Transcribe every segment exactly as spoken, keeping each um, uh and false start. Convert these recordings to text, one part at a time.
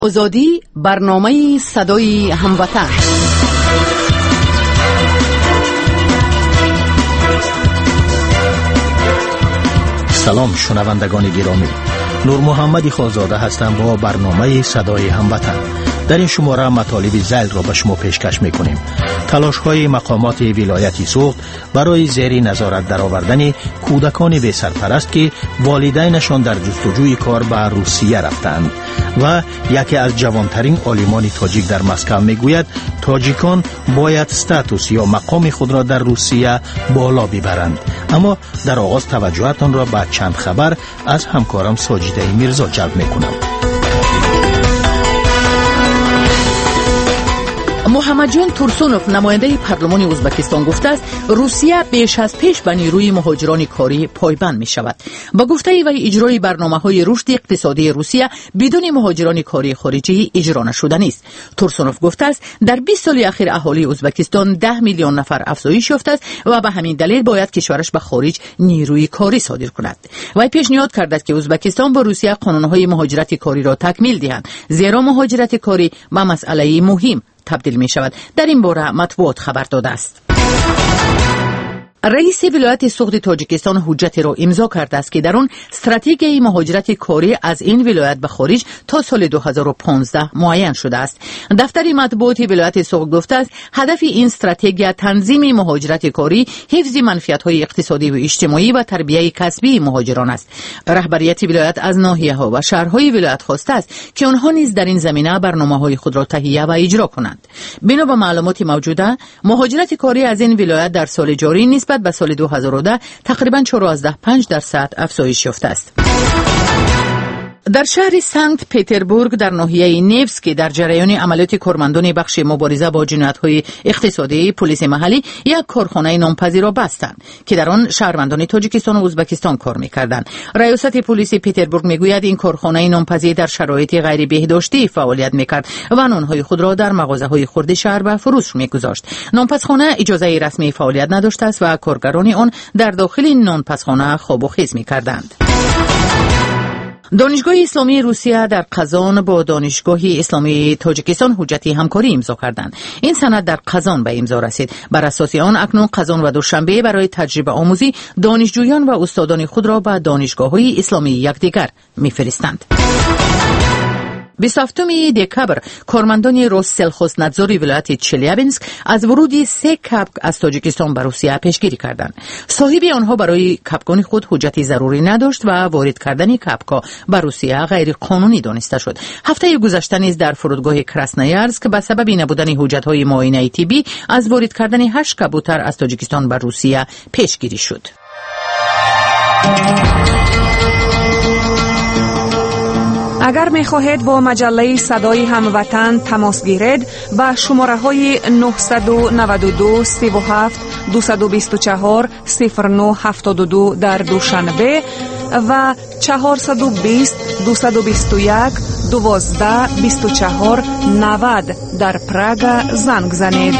آزادی، برنامه صدای هموطن. سلام شنوندگان گرامی، نور محمدی خانزاده هستم با برنامه صدای هموطن. در این شماره مطالب ذیل را به شما پیشکش میکنیم. تلاش‌های مقامات ولایت سوخت برای زیر نظارت درآوردن کودکان بی سرپرست که والدینشان در جستجوی کار به روسیه رفتند و یکی از جوانترین عالمان تاجیک در مسکو میگوید تاجیکان باید استاتوس یا مقام خود را در روسیه بالا ببرند. اما در آغاز توجهتان را به چند خبر از همکارم ساجده میرزا جلب میکنم. محمد جان تورسونوف نماینده پارلمان ازبکستان گفته است روسیه بیش از پیش به نیروی مهاجران کاری پایبند می شود. با گفته وی اجرای برنامه‌های رشد اقتصادی روسیه بدون مهاجران کاری خارجی اجرا نشده نیست. تورسونوف گفته است در بیست سال اخیر اهالی ازبکستان ده میلیون نفر افزایش یافته است و به همین دلیل باید کشورش به خارج نیروی کاری صادر کند. وی پیشنهاد کرد که ازبکستان با روسیه قانون‌های مهاجرت کاری را تکمیل دهند، زیرا مهاجرت کاری به مسئله مهم تبدیل می شود. در این باره مطبوعات خبر داده است. رئیس ولایت سوخت تاجیکستان حجتی را امضا کرده است که در آن استراتژی مهاجرت کاری از این ولایت به خارج تا سال دو هزار و پانزده معین شده است. دفتر مطبوعات ولایت سوخت گفته است هدف این استراتژی تنظیم مهاجرت کاری، حفظ منفعت‌های اقتصادی و اجتماعی و تربیت کسبی مهاجران است. رهبریت ولایت از ناحیه‌ها و شهرهای ولایت خواسته است که آنها نیز در این زمینه برنامه‌های خود را تهیه و اجرا کنند. بنا به معلومات موجوده، مهاجرت کاری از این ولایت در سال جاری نسبت به سال دو هزار و ده تقریباً چهارده و پنج درصد افزایش یافته است. در شهر سنت پتربورگ در ناحیه نیوسکی در جریان عملیات کارمندان بخش مبارزه با جنایت‌های اقتصادی پلیس محلی یک کارخانه نامپذیر را بستند که در آن شهروندان تاجیکستان و ازبکستان کار می‌کردند. ریاست پلیس پتربورگ میگوید این کارخانه نامپذیر در شرایط غیر بهداشتی فعالیت می‌کرد و نان‌های خود را در مغازه‌های خرد شهر به فروش می‌گذاشت. نانپزخانه اجازه رسمی فعالیت نداشته است و کارگران آن در داخل نانپزخانه خواب و خیز می‌کردند. دانشگاه اسلامی روسیه در قزان با دانشگاه اسلامی تاجیکستان حجتی همکاری امضا کردند. این سند در قزان به امضا رسید. بر اساس آن اکنون قزان و دوشنبه برای تجربه آموزی دانشجویان و استادان خود را به دانشگاه‌های اسلامی یکدیگر می‌فرستند. بیست و هفتم دکبر کارمندان روسسلخوزنادزور ولایت چلیابینسک از ورود سه کپک از تاجیکستان به روسیه پیشگیری کردند. صاحب آنها برای کپکان خود حجتی ضروری نداشت و وارد کردن کپک‌ها به روسیه غیر قانونی دانسته شد. هفته گذشته نیز در فرودگاه کراسنویارسک به سبب نبودن حجت‌های معاینه طبی از وارد کردن هشت کبوتر از تاجیکستان به روسیه پیشگیری شد. اگر می خواهید با مجله صدای هموطن تماس گیرید با شماره های نه نه دو سه هفت دو دو چهار صفر نه هفت دو در دوشنبه و چهار دو صفر دو دو یک دوازده بیست و چهار نود در پراگ زنگ زنید.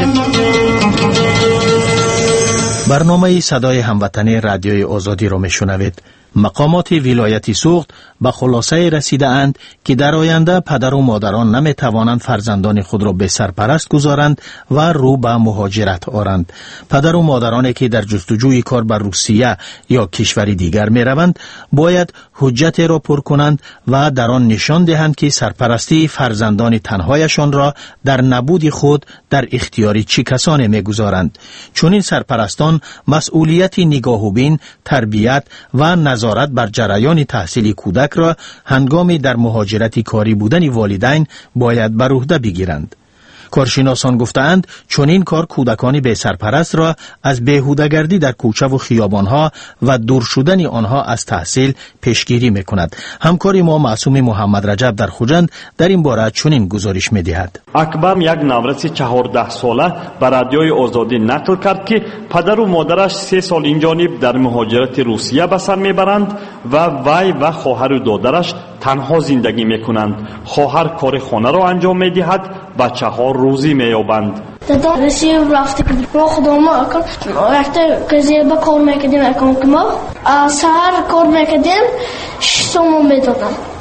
برنامه صدای هموطن رادیوی آزادی را میشنوید. مقامات ولایت سوخت به خلاصه رسیده اند که در آینده پدر و مادران نمی توانند فرزندان خود را به سرپرست گذارند و رو به مهاجرت آرند. پدر و مادرانی که در جستجوی کار به روسیه یا کشوری دیگر می روند باید حجت را پر کنند و در آن نشان دهند که سرپرستی فرزندان تنهایشان را در نبود خود در اختیار چه کسانی می گذارند. چون این سرپرستان مسئولیت نگاه و بین، تربیت و نظارت بر جریان تحصیل کودک را هنگام در مهاجرت کاری بودن والدین باید بر عهده بگیرند. کارشناسان گفتند چون این کار کودکان بی سرپرست را از بیهوده‌گردی در کوچه و خیابانها و دور شدن آنها از تحصیل پیشگیری میکند. همکار ما معصوم محمد رجب در خوجند در این باره چنین گزارش میدهد. اکبر یک نوروز چهارده ساله به رادیوی آزادی نقل کرد که پدر و مادرش سه سال این جانب در مهاجرت روسیه به سر میبرند و وی و خواهر و دادرش تنها زندگی میکنند. خواهر کار خانه را انجام میدهد، بچه ها روزی مییابند. دادا رسیب رفته ما خودمون وقتی که کار میکردیم اکانت ما سهر کار میکردیم شش تومن میدادن.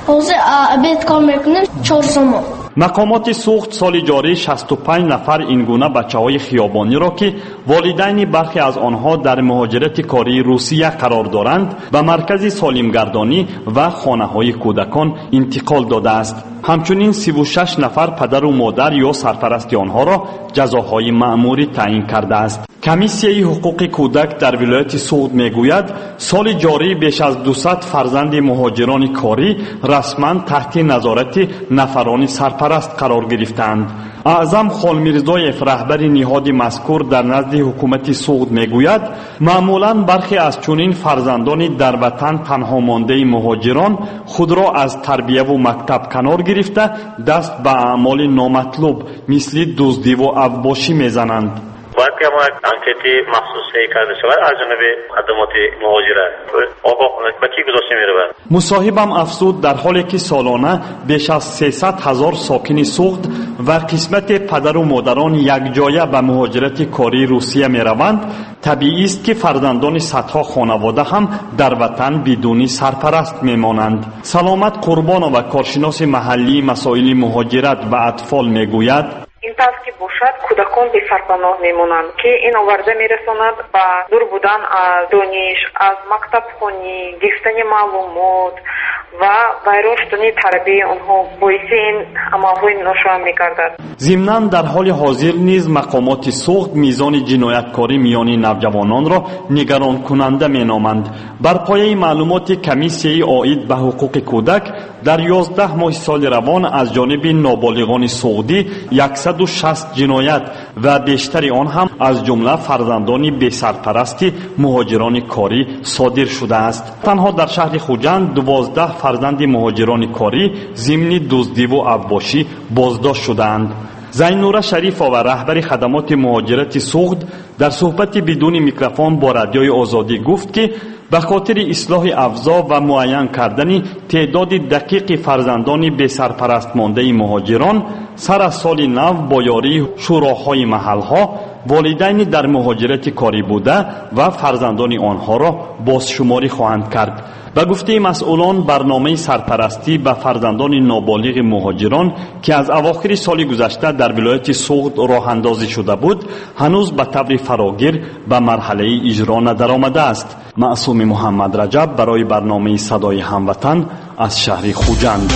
حوزه عبید کار میکنیم چهار سوم. مقامات سوخت سال جاری شصت و پنج نفر این گونه بچه‌های خیابانی را که والدین برخی از آنها در مهاجرت کاری روسیه قرار دارند به مرکز سالمگردانی و خانه‌های کودکان انتقال داده است. همچنین سی و شش نفر پدر و مادر یا سرپرست آنها را جزاهای مأموری تعیین کرده است. کمیسیه حقوق کودک در ولایت سوخت میگوید سال جاری بیش از دویست فرزند مهاجران کاری رسما تحت نظارت نفران سرپرست قرار گرفتند. اعظم خالمیرزایف رهبر نهاد مذکور در نزد حکومت سوخت میگوید معمولا برخی از چنین فرزندان در وطن تنها مانده مهاجران خود را از تربیه و مکتب کنار گرفته دست به اعمال نامطلوب مثل دزدی و اوباشی میزنند. باید که ما انکتی مخصوصی کرده شود از جانب خدمات مهاجرت آقا به کی گذاشته میره؟ مصاحبم افزود در حالی که سالانه بیش از سیصد هزار ساکن سوخت و قسمت پدر و مادران یک جایه به مهاجرت کاری روسیه می روند، طبیعی است که فرزندان صدها خانواده هم در وطن بدون سرپرست می مانند. سلامت قربان و کارشناس محلی مسائل مهاجرت و اطفال می گوید این طرز که باشد کودکان به سرپناه میمونند که این آورده میرساند به دور بودن از دانش، از مکتب خونی، گرفتن معلومات و ویران شدن تربیت آنها باعث این عملهای ناشایان میگردد. ضمناً در حال حاضر نیز مقامات سوخت میزان جنایتکاری میان نوجوانان را نگران کننده مینامند. بر پایه معلومات کمیسیه عاید به حقوق کودک در یازده ماه سال روان از جانب نابالغان سعودی صد و شصت جنایت و بیشتر آن هم از جمله فرزندان بی سرپرستی مهاجران کاری صادر شده است. تنها در شهر خوجند دوازده فرزند مهاجران کاری ضمن دزدی و اوباشی بازداشت شدند. زینوره شریف و رهبر خدمات مهاجرت سوخت در صحبت بدون میکروفون با رادیوی آزادی گفت که به خاطر اصلاح افزا و معین کردن تعداد دقیق فرزندان بی سرپرست مانده مهاجران سر از سال نو با یاری شوراهای محلها والدین در مهاجرت کاری بوده و فرزندان آنها را بازشماری خواهند کرد. به گفته مسئولان برنامه سرپرستی به فرزندان نابالغ مهاجران که از اواخر سال گذشته در ولایت سوخت راه اندازی شده بود هنوز به طور فراگیر به مرحله اجرا ندرآمده است. معصوم محمد رجب برای برنامه صدای هموطن از شهر خوجند.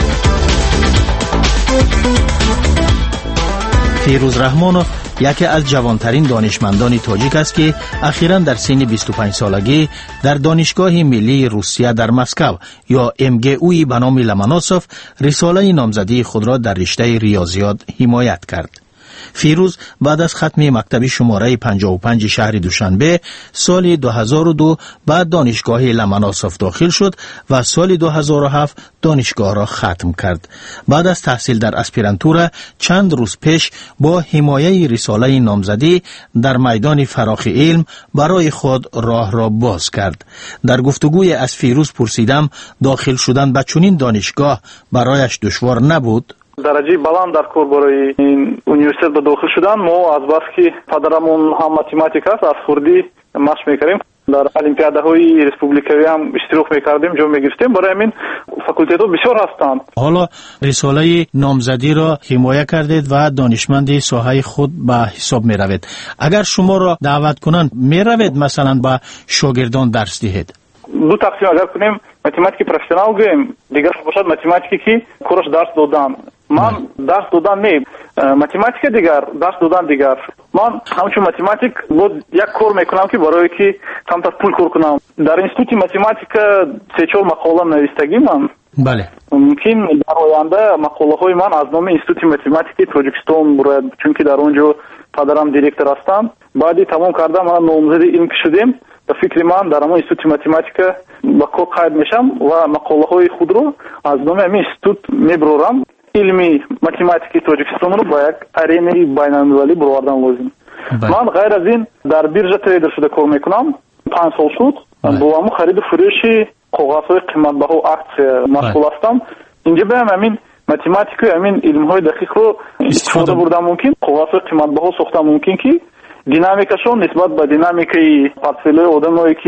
فیروز رحمانوف یکی از جوانترین دانشمندان تاجیک است که اخیراً در سن بیست و پنج سالگی در دانشگاه ملی روسیه در مسکو یا ام گی او به نام لمناسوف رساله نامزدی خود را در رشته ریاضیات حمایت کرد. فیروز بعد از ختم مکتب شماره پنجاه و پنج شهر دوشنبه سال دو هزار و دو بعد دانشگاه لمناسوف داخل شد و سال دو هزار و هفت دانشگاه را ختم کرد. بعد از تحصیل در اسپیرانتورا چند روز پیش با حمایت رساله نامزدی در میدان فراخ علم برای خود راه را باز کرد. در گفتگوی از فیروز پرسیدم داخل شدن به چنین دانشگاه برایش دشوار نبود؟ дараҷаи баланд дар кор барои ин университет ба дохил шудан мо азбас ки падарамон ҳам математик аст аз хурдӣ машқ мекардем дар олимпиадаҳои республикавӣ ҳам иштирок мекардем ҷо мегирифтем барои ҳамин факултетҳо бисёр ҳастанд. ҳоло рисолаи номзадиро ҳимоя кардед ва донишманди соҳаи худ ба ҳисоб меравед. агар шуморо даъват кунанд меравед масалан ба шогирдон дарс диҳед? ду тақсим агар кунем математики профессионал гӯем дигар бошад математике ки кораш дарс додан. ман дарс додан не математика дигар дарс додан дигар. ман ҳамчун математик бо як кор мекунам ки барое ки камтар пул кор кунам. дар институти математика се чор мақола навистагимам. бале мумкин дар оянда мақолаҳои ман аз номи институти математикаи тоҷикистон бурояд, чунки дар он ҷо падарам директор ҳастанд. баъди тамом карда ман номзади илм ки шудем ба фикри ман дар ҳамон институти математика ба кор қайд мешам ва мақолаҳои худро аз номи ҳамин институт мебурорам. илми математикаи тоҷикистонро ба як аренаи байналмилалӣ буровардан лозим. ман ғайр аз ин дар биржа трейдер шуда кор мекунам. панҷ сол шуд бо ҳамун хариду фурӯши коғазҳои қиматбаҳо аксия машғул ҳастам. инҷа беам ҳамин математикаи ҳамин илмҳои дақиқро истифода бурда мумкин, коғазҳои қиматбаҳо сохта мумкин ки динамикашон нисбат ба динамикаи портфелҳои одамое ки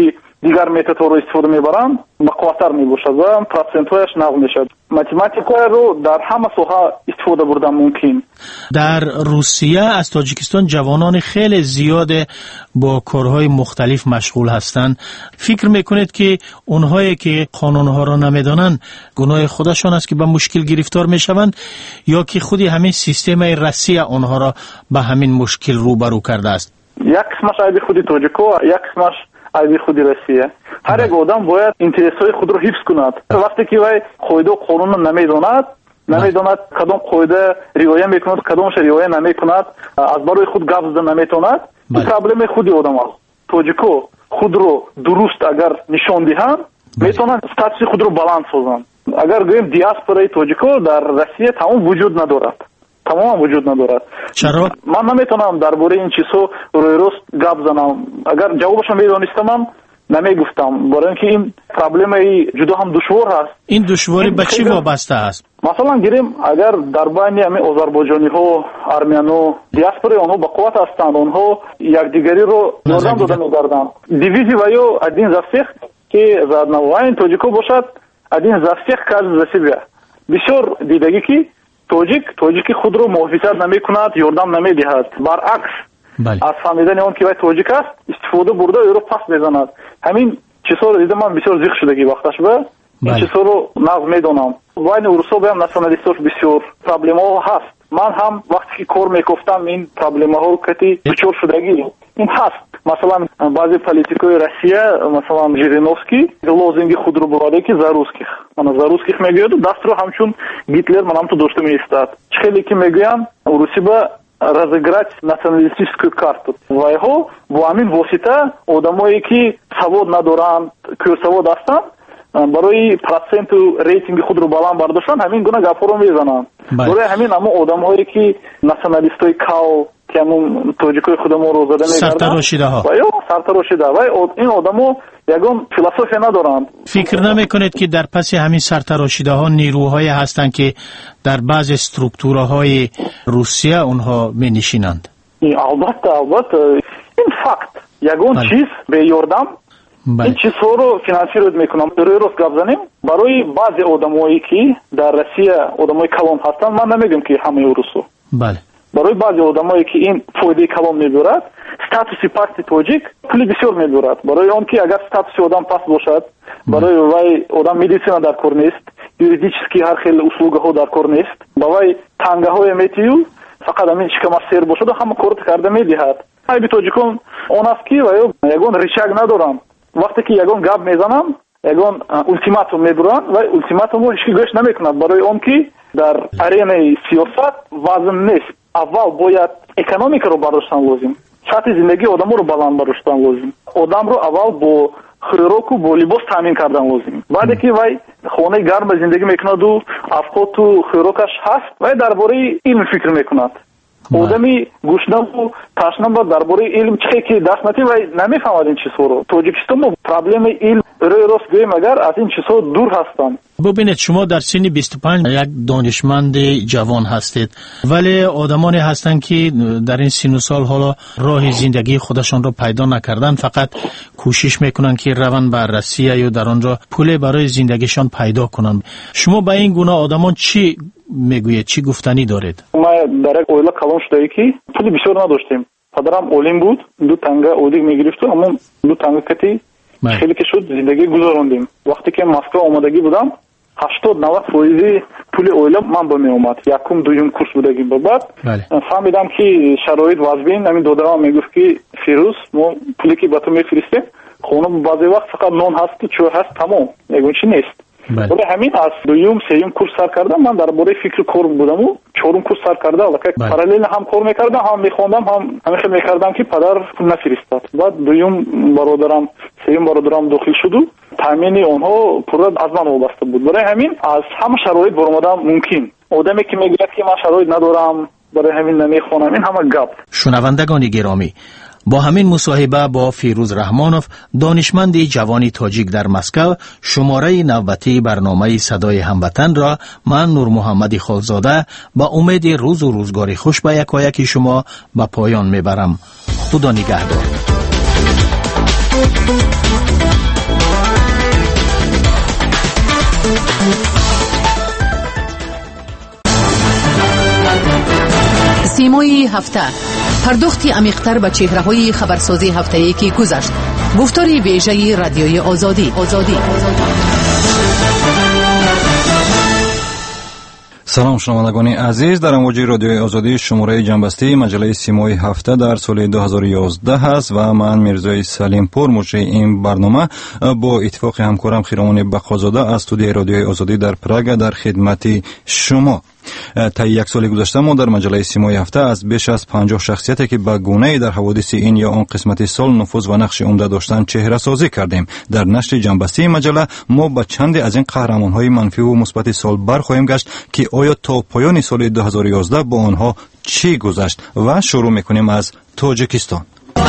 дигар методҳоро истифода мебаранд бақувваттар мебошад ва процентҳояш нағз мешавад. Математикаро дар ҳама соҳа истифода бурдан мумкин. در روسیه از تاجیکستان جوانان خیلی زیاد با کارهای مختلف مشغول هستند. فکر میکنید که اونهایی که قانونها را نمیدانند گناه خودشان است که به مشکل گرفتار میشوند یا که خودی همین سیستم روسیه آنها را به همین مشکل روبرو کرده است؟ یک قسمش عیب خودی تاجیکو، یک قسمش عیب خودی روسیه. هر یک آدم باید اینترس‌های خود را حفظ کند. وقتی که وی قاعده و قانون را نمیداند نمیداند کدام قاعده رعایت میکند کدامش رعایت نمیکند از برای خود گپ زدن نمیتواند این پرابلم خودی آدم است. تاجیکو خود رو درست اگر نشان دهند میتونند استاتوس خود رو بلند سازند. اگر گوییم دیاسپورای تاجیکو در روسیه تمام وجود ندارد. تمام وجود ندارد. چرا؟ من نمیتونم درباره این چیزها روی راست گپ زنم. اگر جوابش میدانستم نمیگفتم برای اینکه این پرابلمی جدا هم دشوار هست. این دشواری به چی وابسته است؟ مثلا گیریم اگر در بین همین آذربایجانی ها ارمنیان دیاسپورای آنها با قوت هستند آنها یکدیگری رو یاردم داده می‌گردند. دیویزی و یا ادین زفیخ که زادنوین تاجیکو باشد ادین زفیخ کار زسیبه بسیار دیدگی که تاجیک تاجیکی خود رو محافظت نمی‌کند یاردم نمی‌دهد برعکس بله. از فهمیدن اون که وای تاجیک است استفاده برده او رو پس بزند. همین چیزا رو دیدم من بسیار زیق شدگی وقتش به این بله. چیزا رو نقض میدونم. وای اروسا به هم ناسیونالیستاش بسیار پرابلم ها هست. من هم وقتی که کار میگفتم این پرابلم ها رو کتی بچور شدگی این هست. مثلا بعضی پلیتیکای روسیه مثلا ژیرینوفسکی لازینگ خود رو براده که زاروسکیخ من زاروسکیخ میگوید دست رو همچون گیتلر منم تو داشته میستاد. خیلی که میگویم روسی به разыграть националистическую карту. Ва його бо ҳамин восита одамое ки савод надоранд, кӯсавод ҳастанд, барои проценту рейтинги худро баланд бардоштан ҳамин гуна гапҳоро мезананд. барои ҳамин ҳамон одамҳое ки националистои кал ки ҳамон тоҷикои худамонро зада мегарданд сартарошидаҳо ва ё сартарошида ва ин одамо ягон философия надоранд. فکر نمی‌کنید که در پس همین سرتراشیده‌ها نیروهایی هستند که در بعض استروکتورهای روسیه اونها می‌نشینند؟ البته البته این فقط یگون چیز به یاردم این چیزها رو فینانسیروید میکنم. روی روز گپ زنیم برای بعضی آدمایی که در روسیه آدمای کلان هستند من نمیگم که همه روسو بله برای بعضی آدمایی که این فایده کلان میبرد статуси пасти тоҷик пули бисёр мебурад барои он ки агар статуси одам паст бошад барои вай одам медисина дар кор нест юридически ҳар хел услугаҳо дар кор нест ба вай тангаҳое метию фақат ҳамин шикама сер бошаду ҳама корот карда медиҳад. айби тоҷикон он аст ки вай ягон ричаг надоранд. вақте ки ягон гап мезанам ягон ултиматум мебуранд вай ултиматумро ҳеҷ ки гӯш намекунад барои он ки дар аренаи сиёсат вазн нест. аввал бояд экономикаро бардоштан лозим сатҳи зиндагии одаморо баланд бароштан лозим. одамро аввал бо хӯроку бо либос таъмин кардан лозим. баъде ки вай хонаи гарм зиндагӣ мекунаду авқоту хӯрокаш ҳаст вай дар бораи илм фикр мекунад. одами гӯшнаву ташнаба дар бораи илм чихе ки даст натӣ вай намефаҳмад ин чизҳоро. тоҷикистон мо проблемаи илм рӯи рост гӯем агар аз ин чизҳо дур ҳастанд. ببینید شما در سن بیست و پنج یک دانشمند جوان هستید ولی آدمانی هستند که در این سن و سال حالا راه زندگی خودشان را پیدا نکردن فقط کوشش میکنن که روند به روسیه یا در آنجا پول برای زندگیشان پیدا کنند. شما به این گونه آدمان چی میگویید چی گفتنی دارید؟ ما در یک اویلا کلان شده که پول بسیار نداشتیم. پدرم اولین بود دو تنگه اودیگ میگرفت اما دو تنگه کتی خیلی که شد زندگی گذراندیم. وقتی که مسکو آمادگی بودم هشتاد نود فایزی پول اویلا من با می اومد یکم دویم کورس بودگیم به بعد فهمیدم که شرایط وضعین همین دادرم میگفت که فیروز ما پولی که با تو میفرستیم خونه بعضی وقت فقط نان هست چای هست تمام میگم چی نیست. ولی همین از دویم سوم کورس سر کردم من درباره فکر کار بودم و چهارم کورس سر کرده ولی پارالل هم کار میکردم هم میخوندم هم همیشه میکردم که پدر پول نفرستاد. بعد دویم برادرم سوم برادرم داخل شد و تامین اونها پورا از من وابسته بود. برای همین از همه شرایط برآمدم ممکن. آدمی که میگه که من شرایط ندارم برای همین نمیخونم این همه گپ. شنوندگان گرامی با همین مصاحبه با فیروز رحمانوف دانشمند جوانی تاجیک در مسکو شماره نوبتی برنامه صدای هموطن را من نور محمد خالزاده با امید روز و روزگاری خوش به یکایک شما به پایان میبرم. خدا نگهدار. سیمای هفته، پرداختی عمیق‌تر به چهره‌های خبرسازی هفته‌ای که گذشت. گفتاری ویژه رادیوی آزادی. آزادی. سلام شنوندگان عزیز، در امواج رادیوی آزادی شماره جنبسته مجله سیمای هفته در سال دو هزار و یازده است و من میرزای سلیم پور مجری این برنامه با اتفاق همکارم خیرمان بقازاده از استودیوی رادیوی آزادی در پراگ در خدمت شما. تا یک سال گذشته ما در مجله سیمای هفته از بیش از پنجاه شخصیتی که به گونه‌ای در حوادث این یا آن قسمت سال نفوذ و نقش عمده داشتند چهره سازی کردیم. در نشر جنبسته مجله ما با چند از این قهرمان‌های منفی و مثبت سال برخواهیم گشت که آیا تا پایان سال دو هزار و یازده با آنها چی گذشت و شروع می‌کنیم از تاجیکستان.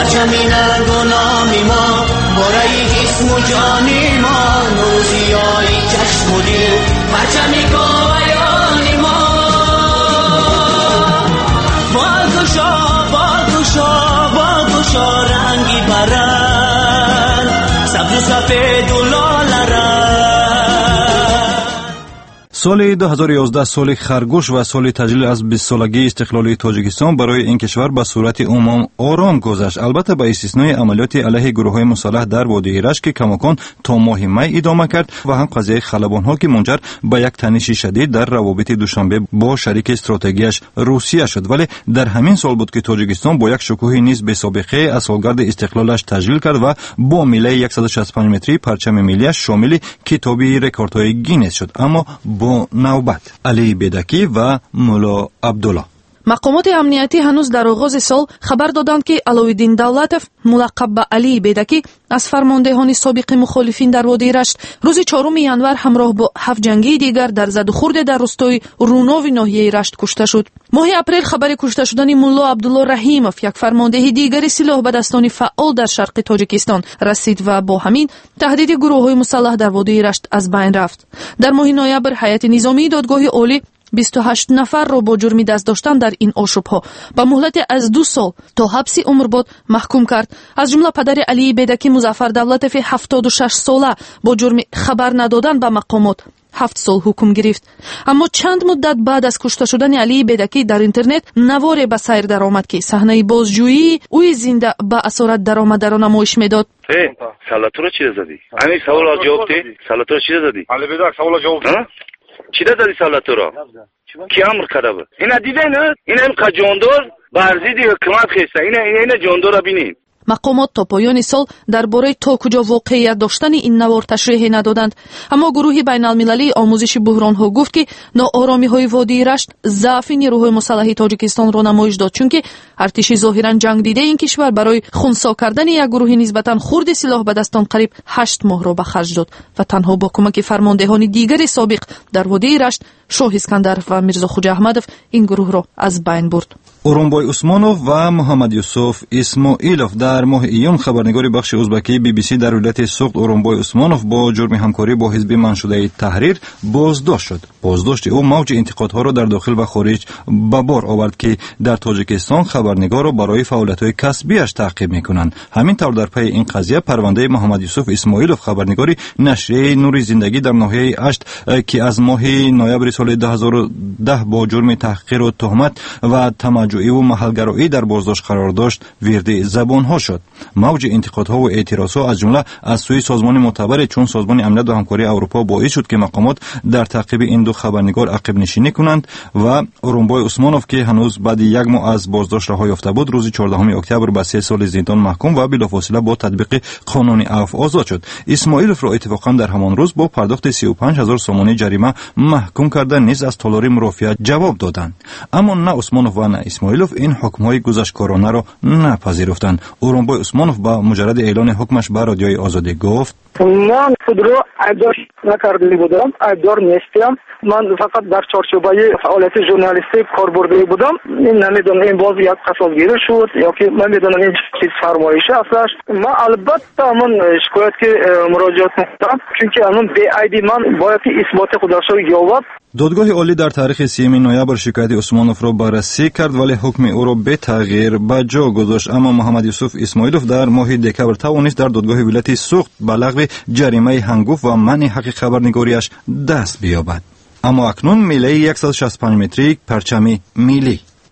سال دو هزار و یازده سال خرگوش و سال تجلیل از بیست سالگی استقلالی تاجیکستان برای این کشور به صورت عموم آرام گذشت، البته با استثنای عملیات علیه گروه‌های مسلح در وادی رشت که کماکان تا ماه می ادامه کرد و هم قضیه خلبان‌ها که منجر به یک تنش شدید در روابط دوشنبه با شریک استراتژیکش روسیه شد. ولی در همین سال بود که تاجیکستان با یک شکوه نیز به سابقه از سالگرد استقلالش تجلیل کرد و با میله صد و شصت و پنج متری پرچم ملی‌اش شامل کتاب رکوردهای گینس شد. اما با نوبت علی بیدکی و مولا عبدالله. مقامات امنیتی هنوز در آغاز سال خبر دادند که علویدین دولتов ملقب به علی بیدکی از فرماندهان سابق مخالفین در وادی رشت روز چهارم ژانویه همراه با هفت جنگی دیگر در زد و خورد در روستای روناو ناحیه رشت کشته شد. ماه اپریل خبر کشته شدن مولا عبدالله رحیمов یک فرمانده دیگر سلاح به دستان فعال در شرق تاجیکستان رسید و با همین تهدید گروه‌های مسلح در وادی رشت از بین رفت. در ماه نوامبر هیئت نظامی دادگاه عالی بیست و هشت نفر را با جرم دست داشتن در این آشوب‌ها با مهلت از دو سال تا حبس عمرباد محکوم کرد. از جمله پدر علی بیدکی مظفر دولتов هفتاد و شش ساله با جرم خبر ندادن به مقامات هفت سال حکم گرفت. اما چند مدت بعد از کشته شدن علی بیدکی در اینترنت نوار به سیر درآمد که صحنه بازجویی اوی زنده به اسارت درآمده را نمایش میداد. سالاتو رو چی زدی؟ همین سوال جواب ده. سالاتو رو چی زدی؟ علی بیدک سوال جواب ده. چی دادی سالاتو را؟ کی امر کرده بود؟ اینا دیده نه؟ اینا این قجاندار برزیدی حکومت خسته. اینا اینا جاندار را ببینید. مقامات تا پایان سال درباره تا کجا واقعیت داشتن این نوار تشریح ندادند، اما گروه بین المللی آموزش بحران‌ها گفت که ناآرامی‌های وادی رشت ضعف نیروهای مسلح تاجیکستان را نمایش داد، چون که ارتش ظاهراً جنگ دیده این کشور برای خنثی کردن یک گروه نسبتاً خرد سلاح به دستان قریب هشت ماه را به خرج داد و تنها با کمک فرماندهان دیگر سابق در وادی رشت شاه اسکندر و میرزا خوجا احمدov این گروه را از بین برد. اورونبای عثمانوف و محمد یوسف اسماعیلوف در ماه ایون خبرنگار بخش ازبکی بی بی سی در ولایت سوخت اورونبای عثمانوف با جرم همکاری با حزب منشوده تحریر بازداشت شد. بازداشت او موج انتقادها را در داخل و خارج به بار آورد که در تاجیکستان خبرنگار را برای فعالیت‌های کسبیش تعقیب می‌کنند. همین طور در پی این قضیه پرونده محمد یوسف اسماعیلوف خبرنگاری نشریه نور زندگی در ناحیه اشت که از ماه نوامبر سال دو هزار و ده با جرم تحقیر و تهمت و تمجع و محلگرایی در بازداشت قرار داشت ویرد زبانها شد. موج انتقادها و اعتراضها از جمله از سوی سازمان معتبر چون سازمان امنیت و همکاری اروپا باعث شد که مقامات در تعقیب این دو خبرنگار عقب نشینی کنند و اورونبای عثمانوف که هنوز بعد یک ماه از بازداشت رها یافته بود روز چهاردهم اکتبر به سه سال زندان محکوم و بلافاصله با تطبیق قانون عفو آزاد شد. اسماعیلوف را اتفاقا در همان روز با پرداخت سی و پنج هزار سومانی جریمه محکوم کرده نیز از تالار مرافعت جواب دادند. اما نه عثمانوف و نه اسماعیلوف این حکم‌های گذشتکارانه را نپذیرفتند. اورونبای عثمانوف با مجرد اعلان حکمش به رادیوی آزادی گفت: من خود را ایبدار نکرده بودم، ایبدار نیستم. من فقط در چارچوبه فعالیت ژورنالیستی کار برده بودم. این نمیدونم این باز یک قصابگیری شد یا که من میدونم این چیز فرمایشه هستش. من البته من شکایت که مراجعت میکنم چون که الان به ایدی من باید اثبات خودش را یابد. دادگاه عالی در تاریخ سیوم نوامبر شکایت عثمانوف را بررسی کرد ولی حکم او را به تغییر به جا گذاشت. اما محمد یوسف اسماعیلوف در ماه دکبر توانست در دادگاه ولایت سوخت به لغو جریمه هنگفت و منع حق خبرنگاریش دست بیابد. اما اکنون میله صد و شصت و پنج متری پرچم ملی.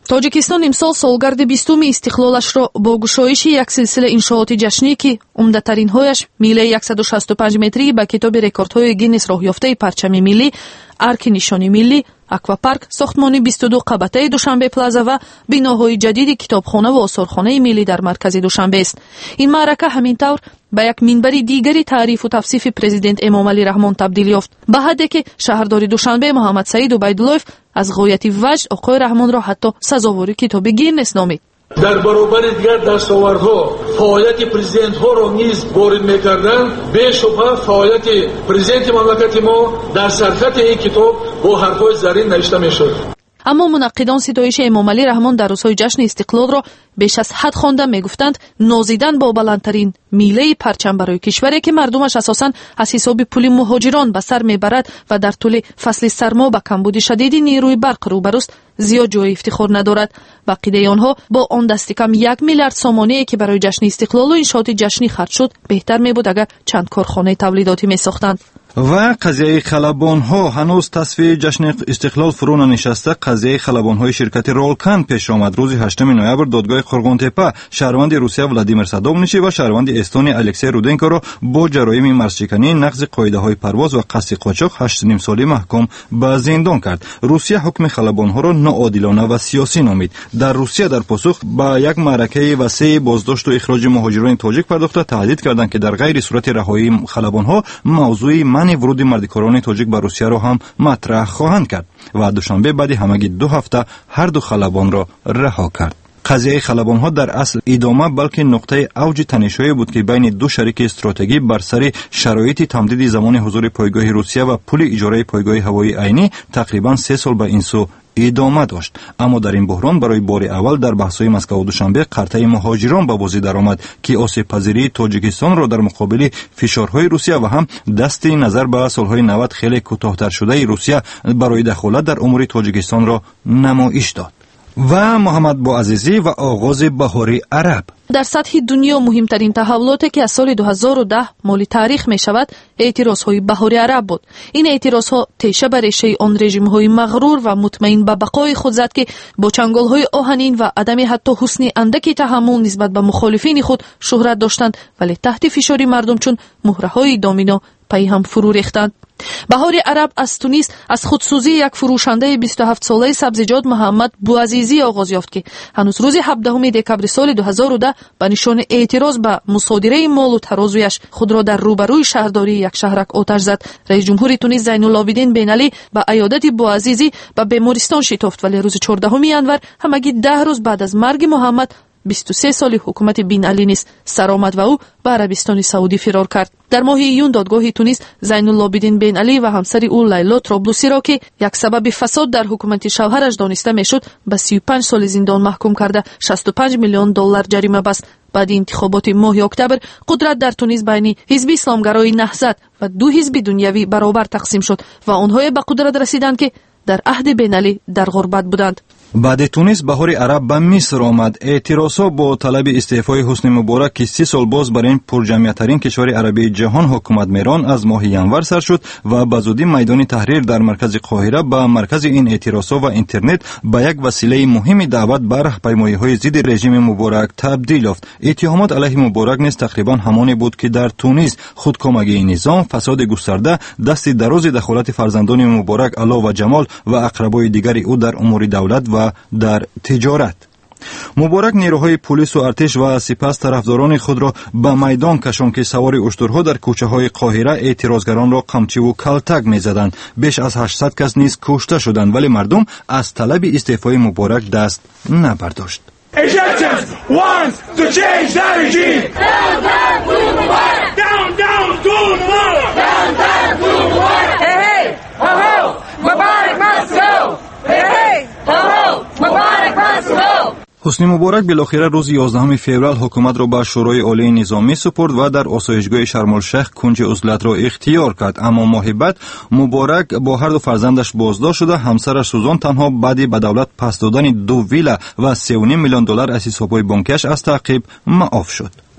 тоҷикистон имсол солгарди бистуми истиқлолашро бо гушоиши як силсила иншооти ҷашнӣ ки умдатаринҳояш миллаи сад и шасту панҷ метрии ба китоби рекордҳои Гиннес роҳёфтаи парчами миллӣ, арки нишони миллӣ, аквапарк, сохтмони бисту ду қабатаи Душанбе плаза ва биноҳои ҷадиди китобхона ва осорхонаи миллӣ дар маркази Душанбест. Ин маърака ҳамин тавр ба як минбари дигари таърифу тавсифи президент Эмомалӣ Раҳмон табдил ёфт, ба ҳадде ки шаҳрдори Душанбе Муҳаммад Саиду Байдуллоев аз ғояти ваҷд оқои Раҳмонро ҳатто сазовори китоби Гиннес номид. дар баробари дигар дастовардҳо фаъолияти президентҳоро низ ворид мекарданд, бешубҳа фаъолияти президенти мамлакати мо дар сархати ин китоб бо ҳарфҳои заррин навишта мешуд. аммо мунаққидон ситоиши Эмомалӣ Раҳмон дар рӯзҳои ҷашни истиқлолро беш аз ҳад хонда мегуфтанд нозидан бо баландтарин миллаи парчам барои кишваре ки мардумаш асосан аз ҳисоби пули муҳоҷирон ба сар мебарад ва дар тӯли фасли сармо ба камбуди шадиди нерӯи барқ рӯбаруст, зиёд ҷои ифтихор надорад. ба ақидаи онҳо бо он дасти кам як миллиард сомоние ки барои ҷашни истиқлолу иншооти ҷашнӣ харҷ шуд, беҳтар мебуд агар чанд корхонаи тавлидотӣ месохтанд. ва қазияи халабонҳо ҳанӯз тасвии ҷашни истиқлол фурӯ нанишаста, қазияи халабонҳои ширкати Ролкан пеш омад. рӯзи ҳаштуми ноябр додгоҳи Қурғонтепа шаҳрванди Русия Владимир Садовничи ва шаҳрванди Эстония Алексей Руденкоро бо ҷароими марзчиканӣ, нақзи қоидаҳои парвоз ва қасди қочоқ ҳашт нимсолӣ маҳкум ба зиндон кард. Русия ҳукми халабонҳоро ноодилона ва сиёсӣ номид. дар Русия дар посух ба як маъракаи васеи боздошту ихроҷи муҳоҷирони тоҷик пардохта таҳдид карданд ки дар ғайри сурати раҳоии халабонҳо мавзӯи манъи вуруди мардикорони тоҷик ба Русияро ҳам матраҳ хоҳанд кард ва Душанбе баъди ҳамагӣ ду ҳафта ҳар ду халабонро раҳо кард. қазияи халабонҳо дар асл идома балки нуқтаи авҷи танишҳое буд ки байни ду шарики стратегӣ бар сари шароити тамдиди замони ҳузури пойгоҳи Русия ва пули иҷораи пойгоҳи ҳавоии айнӣ тақрибан се сол ба ин су идома дошт. аммо дар ин буҳрон барои бори аввал дар баҳсҳои Москву Душанбе қартаи муҳоҷирон ба бозӣ даромад ки осебпазирии Тоҷикистонро дар муқобили фишорҳои Русия ва ҳам дасти назар ба солҳои навад хеле кӯтоҳтар шудаи Русия барои дахолат дар умури Тоҷикистонро намоиш дод. ва Муҳаммад Буазизӣ ва оғози баҳори араб. дар сатҳи дунё муҳимтарин таҳаввулоте ки аз соли ду ҳазору даҳ моли таърих мешавад, эътирозҳои баҳори араб буд. ин эътирозҳо теша ба решаи он режимҳои мағрур ва мутмаин ба бақои худ зад ки бо чанголҳои оҳанин ва адами ҳатто ҳусни андаки таҳаммул нисбат ба мухолифини худ шӯҳрат доштанд, вале таҳти фишори мардум чун муҳраҳои домино пай ҳам фурӯ рехтанд. баҳори араб аз Тунис аз худсӯзии як фурӯшандаи бисту ҳафтсолаи сабзиҷот Муҳаммад Буазизӣ оғоз ёфт ки ҳанӯз рӯзи ҳабдаҳуми декабри соли ду ҳазору даҳ ба нишони эътироз ба мусодираи молу тарозуяш худро дар рӯбарӯи шаҳрдории як шаҳрак оташ зад. раис ҷумҳури Тунис Зайнулобидин Бенали ба аёдати Буазизӣ ба бемористон шитофт, вале рӯзи чордаҳуми январ ҳамагӣ даҳ рӯз баъд аз марги Муҳаммад бисту се соли ҳукумати Бин Али низ саромад ва ӯ ба Арабистони Саудӣ фирор кард. дар моҳи июн додгоҳи Тунис Зайнулобидин Бен Али ва ҳамсари ӯ Лайло Троблусиро ки як сабаби фасод дар ҳукумати шавҳараш дониста мешуд, ба си и панҷ соли зиндон маҳкум карда шасту панҷ миллион доллар ҷарима баст. баъди интихоботи моҳи октябр қудрат дар Тунис байни ҳизби исломгарои Наҳзат ва ду ҳизби дунявӣ баробар тақсим шуд ва онҳое ба қудрат расиданд ки дар аҳди Бен Али дар ғурбат буданд. баъди Тунис баҳори араб ба Миср омад. эътирозҳо бо талаби истеъфои Ҳусни Муборак ки си сол боз бар ин пурҷамъиятарин кишвари арабии ҷаҳон ҳукумат мерон аз моҳи январ сар шуд ва ба зудӣ майдони таҳрир дар маркази Қоҳира ба маркази ин эътирозҳо ва интернет ба як василаи муҳими даъват ба раҳпаймоиҳои зидди режими Муборак табдил ёфт. иттиҳомот алайҳи Муборак низ тақрибан ҳамоне буд ки дар Тунис худкомагии низом, фасоди густарда, дасти дарози дахолати фарзандони Муборак Ало ва Ҷамол ва ақрабои дигари ӯ дар умури давлат ва дар тиҷорат. Муборак нерӯҳои полису артиш ва сипас тарафдорони худро ба майдон кашон ки савори уштурҳо дар кӯчаҳои Қоҳира эътирозгаронро қамчиву калтак мезаданд. беш аз ҳаштсад кас низ кушта шуданд, вале мардум аз талаби истеъфои Муборак даст набардошт. Egyptians want to change the regime. Down, down to Mubarak. Down, down to Mubarak. Down, down to Mubarak. Hey, hey, ho, ho, Mubarak must go. Hey, hey, ho, ho, Mubarak must go. ҳусни Муборак билохира рӯзи ёздаҳуми феврал ҳукуматро ба шӯрои олии низомӣ супурд ва дар осоишгоҳи Шармулшейх кунҷи узлатро ихтиёр кард. аммо моҳи баъд Муборак бо ҳарду фарзандаш боздошт шуда, ҳамсараш Сузон танҳо баъди ба давлат пас додани ду вилла ва се و نیم миллион доллар аз ҳисобҳои бонкиаш аз таъқиб маъоф шуд.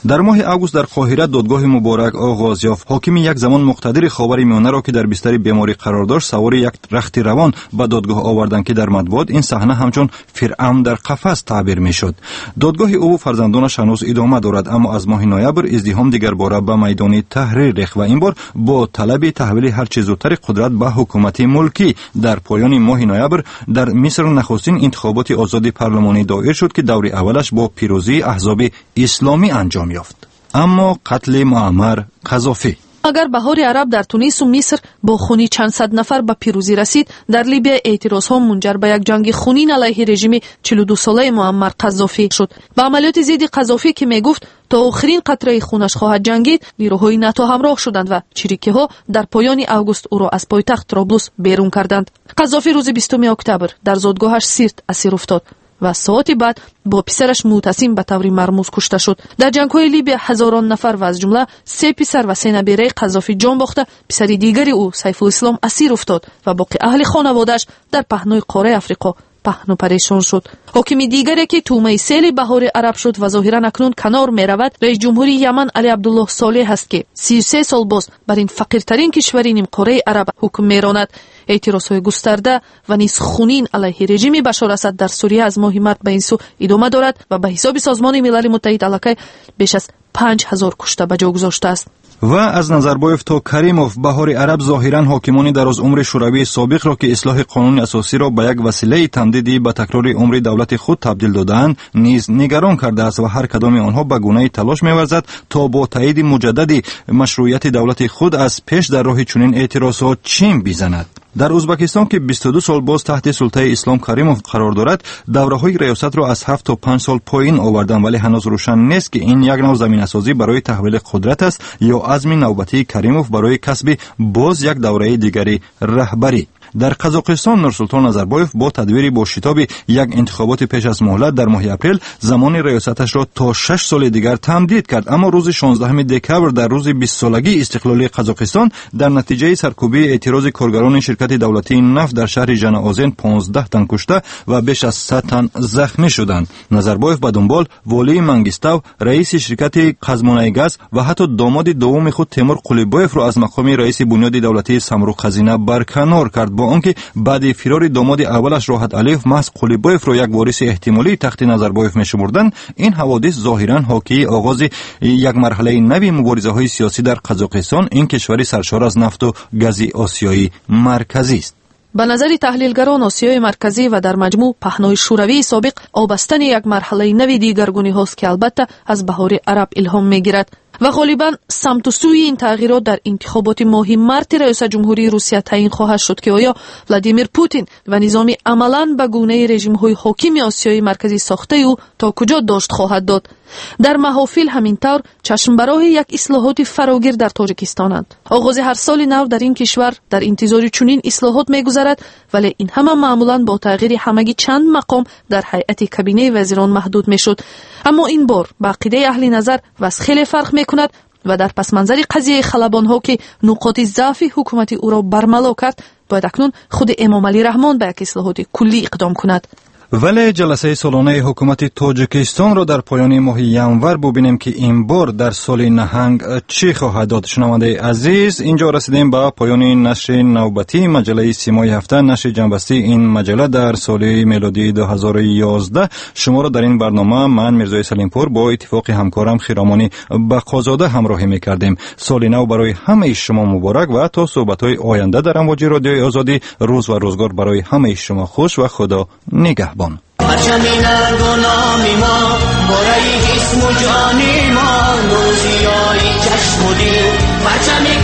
در ماه آگوست در قاهره دادگاه مبارک آغاز یافت. حاکم یک زمان مقتدر خاورمیانه را که در بستر بیماری قرار داشت سوار یک رخت روان به دادگاه آوردند که در مطبوعات این صحنه همچون فرعون در قفس تعبیر میشد. دادگاه او و فرزندانش هنوز ادامه دارد، اما از ماه نوامبر ازدحام دیگر باره به میدان تحریر ریخت و این بار با طلب تحویل هر چه زودتر قدرت به حکومت ملکی. در پایان ماه نوامبر در مصر نخستین انتخابات آزاد پارلمانی دایر شد که دور اولش با پیروزی احزاب اسلامی انجام یافت. اما قتل معمر قذافی. اگر بهار عرب در تونس و مصر با خونی چند صد نفر به پیروزی رسید، در لیبیا اعتراضها منجر به یک جنگ خونین علیه رژیم چهل و دو ساله معمر قذافی شد. با عملیات ضد قذافی که میگفت تا آخرین قطره خونش خواهد جنگید، نیروهای ناتو همراه شدند و چریکی‌ها در پایان آگوست او را از پایتخت طرابلس بیرون کردند. قذافی روز بیستم اکتبر در زادگاهش سیرت اسیر افتاد و ساعتی بعد با پسرش معتصم به طور مرموز کشته شد. در جنگ‌های لیبیا هزاران نفر و از جمله سه پسر و سه نبیره قذافی جان باخته، پسر دیگری او سیف الاسلام اسیر افتاد و باقی اهل خانواده‌اش در پهنای قاره آفریقا پهن و پریشان شد. حاکم دیگری که تومه سیل بهار عرب شد و ظاهرا اکنون کنار می‌رود، رئیس جمهوری یمن علی عبدالله صالح است که سی و سه سال باز بر این فقیرترین کشور نیم قاره عرب حکم می‌راند. اعتراضهای گسترده و نیز خونین علیه رژیم بشار اسد در سوریه از ماه مارس به این سو ادامه دارد و به حساب سازمان ملل متحد علاقه بیش از پنج هزار کشته به جا گذاشته است. و از نظربایف تا کریموف بهار عرب ظاهرا حاکمان دراز عمر شوروی سابق را که اصلاح قانون اساسی را به یک وسیله تمدیدی به تکرار عمر دولت خود تبدیل دادند نیز نگران کرده است و هر کدام آنها به گونه‌ای تلاش می‌ورزد تا با تایید مجدد مشروعیت دولت خود از پیش در راه چنین اعتراضات چین بزند. در ازبکستان که بیست و دو سال باز تحت سلطه اسلام کریموف قرار دارد، دوره‌های ریاست را از هفت تا پنج سال پایین آوردند، ولی هنوز روشن نیست که این یک نوع زمینه‌سازی برای تحویل قدرت است یا عزم نوبتی کریموف برای کسب باز یک دوره دیگری رهبری. در قزاقستان نورسلطان نظربایف با تدویر با شتاب یک انتخابات پیش از مهلت در ماه اپریل زمان ریاستش را تا شش سال دیگر تمدید کرد، اما روز شانزدهم دکبر در روز بیست سالگی استقلالی قزاقستان در نتیجه سرکوبی اعتراض کارگران شرکت دولتی نفت در شهر ژنئوزن پانزده تن کشته و بیش از صد تن زخمی شدند. نظربایف به دنبال والی منگیستاو، رئیس شرکت قزمونای گاز و حتی داماد دوم خود تیمور قلیبایف را از مقام رئیس بنیاد دولتی سمرو خزینه برکنار کرد، با آنکه بعد فرار داماد اولش راحت علیف محض قلیبایف را یک وارث احتمالی تخت نظربایف می‌شمردند. این حوادث ظاهراً حاکی آغاز یک مرحله نوی مبارزه‌های سیاسی در قزاقستان، این کشور سرشار از نفت و گاز آسیایی مرکزی است. به نظر تحلیلگران آسیای مرکزی و در مجموع پهنای شوروی سابق آبستن یک مرحله نوی دیگرگونی هاست که البته از بهار عرب الهام می‌گیرد و غالباً سمت و سوی این تغییرات در انتخابات ماه مارس رئیس جمهوری روسیه تعیین خواهد شد که آیا ولادیمیر پوتین و نظامی عملاً به گونه رژیم‌های حاکم آسیای مرکزی ساخته او تا کجا داشت خواهد داد. در محافل همینطور چشم برای یک اصلاحات فراگیر در تاجیکستانند. آغاز هر سال نو در این کشور در انتظار چنین اصلاحات می‌گذرد، ولی این همه معمولاً با تغییر همگی چند مقام در هیئت کابینه وزیران محدود می‌شد. اما این بار با عقیده اهل نظر و خیلی فرق می‌کند و در پس منظر قضیه خلبان‌ها که نقاط ضعف حکومت او را برملا کرد، باید اکنون خود امام علی رحمان به یک اصلاحات کلی اقدام کند. ولی جلسه سالانه حکومت تاجیکستان را در پایان ماه ینور ببینیم که این بار در سال نهنگ چی خواهد داد. شنونده عزیز، اینجا رسیدیم به پایان نشر نوبتی مجله سیمای هفته. نشر جنبستی این مجله در سال میلادی دو هزار و یازده شما را در این برنامه من میرزای سلیمپور با اتفاق همکارم خیرامانی بقازاده همراهی میکردیم. سال نو برای همه شما مبارک و تا صحبت‌های آینده در امواج رادیوی آزادی. روز و روزگار برای همه شما خوش و خدا نگهبان. پرچمی ننگ و نامی ما برای جسم و جانی ما نوزیایی چشم و دل پرچمی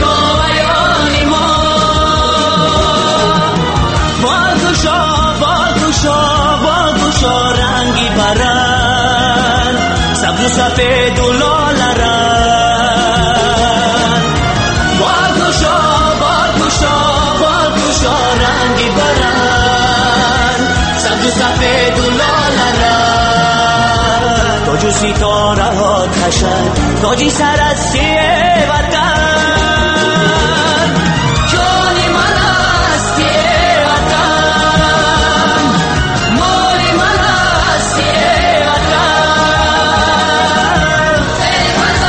گویانی ما بالگوشا بالگوشا بالگوشا رنگی برن سبز و سفید و لاله رنگ بالگوشا بالگوشا بالگوشا رنگی برن سبز و سفید و تاج و ستاره ها کشد تاجی سر از سیه وطن جانی من است سیه وطن مالی من است سیه وطن ای من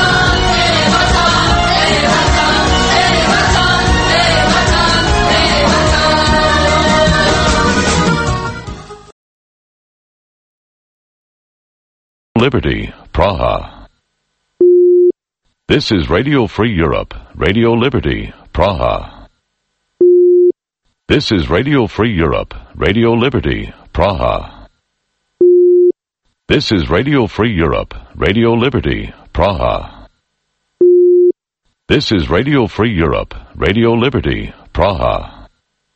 Liberty, Praha. This is Radio Free Europe, Radio Liberty, Praha. This is Radio Free Europe, Radio Liberty, Praha. This is Radio Free Europe, Radio Liberty, Praha. This is Radio Free Europe, Radio Liberty, Praha.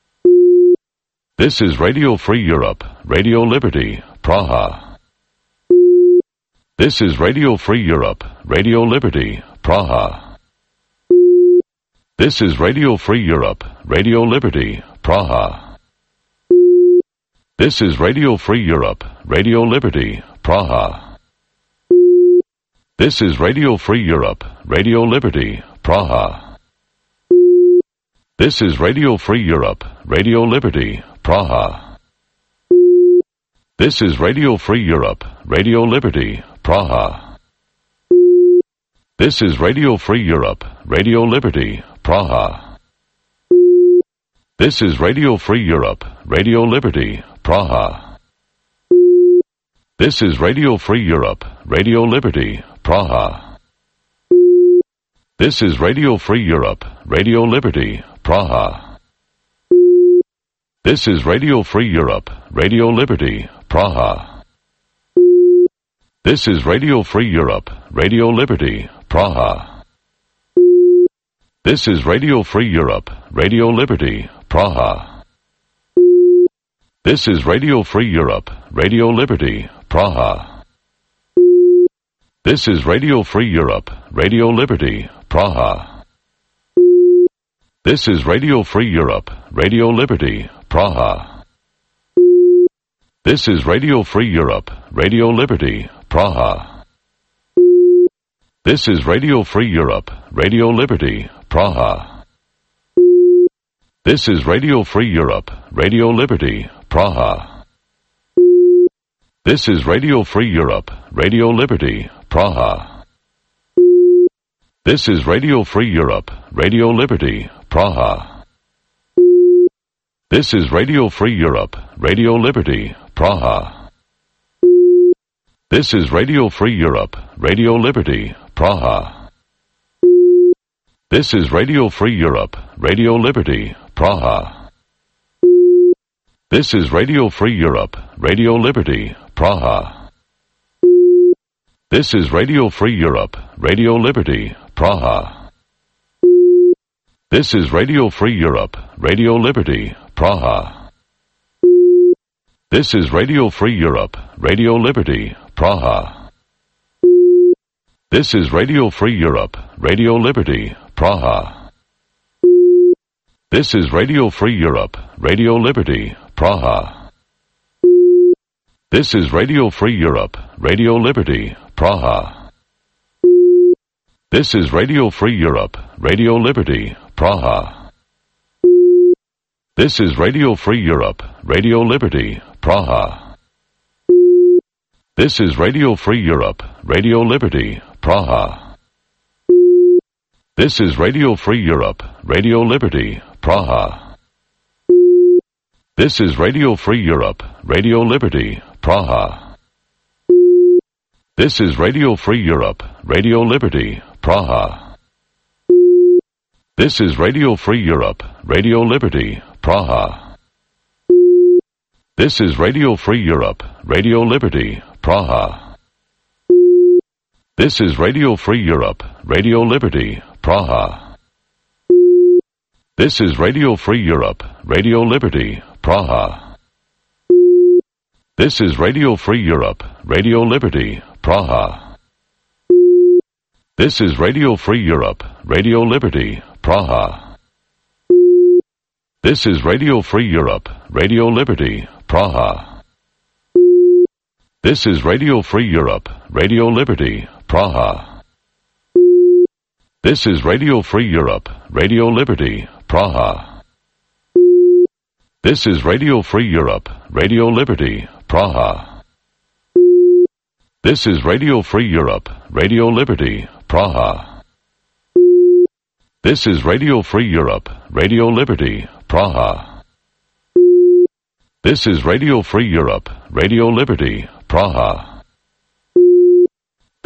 This is Radio Free Europe, Radio Liberty, Praha. This is Radio Free Europe, Radio Liberty, Praha. This is Radio Free Europe, Radio Liberty, Praha. This is Radio Free Europe, Radio Liberty, Praha. This is Radio Free Europe, Radio Liberty, Praha. This is Radio Free Europe, Radio Liberty, Praha. This is Radio Free Europe, Radio Liberty, Praha. This is Radio Free Europe, Radio Liberty, Praha. This is Radio Free Europe, Radio Liberty, Praha. This is Radio Free Europe, Radio Liberty, Praha. This is Radio Free Europe, Radio Liberty, Praha. This is Radio Free Europe, Radio Liberty, Praha. This is Radio Free Europe, Radio Liberty, Praha. This is Radio Free Europe, Radio Liberty, Praha. This is Radio Free Europe, Radio Liberty, Praha. This is Radio Free Europe, Radio Liberty, Praha. This is Radio Free Europe, Radio Liberty, Praha. This is Radio Free Europe, Radio Liberty, Praha. This is Radio Free Europe, Radio Liberty, Praha. This is Radio Free Europe, Radio Liberty, Praha. This is Radio Free Europe, Radio Liberty, Praha. This is Radio Free Europe, Radio Liberty, Praha. This is Radio Free Europe, Radio Liberty, Praha. This is Radio Free Europe, Radio Liberty, Praha. This is Radio Free Europe, Radio Liberty, Praha. This is Radio Free Europe, Radio Liberty, Praha. This is Radio Free Europe, Radio Liberty, Praha. This is Radio Free Europe, Radio Liberty, Praha. This is Radio Free Europe, Radio Liberty, Praha. This is Radio Free Europe, Radio Liberty, Praha. This is Radio Free Europe, Radio Liberty, Praha. This is Radio Free Europe, Radio Liberty, Praha. This is Radio Free Europe, Radio Liberty, Praha. This is Radio Free Europe, Radio Liberty, Praha. This is Radio Free Europe, Radio Liberty, Praha. This is Radio Free Europe, Radio Liberty, Praha. This is Radio Free Europe, Radio Liberty, Praha. This is Radio Free Europe, Radio Liberty, Praha. This is Radio Free Europe, Radio Liberty, Praha. This is Radio Free Europe, Radio Liberty, Praha. This is Radio Free Europe, Radio Liberty, Praha. This is Radio Free Europe, Radio Liberty, Praha. This is Radio Free Europe, Radio Liberty, Praha. This is Radio Free Europe, Radio Liberty, Praha. This is Radio Free Europe, Radio Liberty, Praha. This is Radio Free Europe, Radio Liberty, Praha. This is Radio Free Europe, Radio Liberty, Praha. This is Radio Free Europe, Radio Liberty, Praha. This is Radio Free Europe, Radio Liberty, Praha. This is Radio Free Europe, Radio Liberty, Praha. This is Radio Free Europe, Radio Liberty, Praha.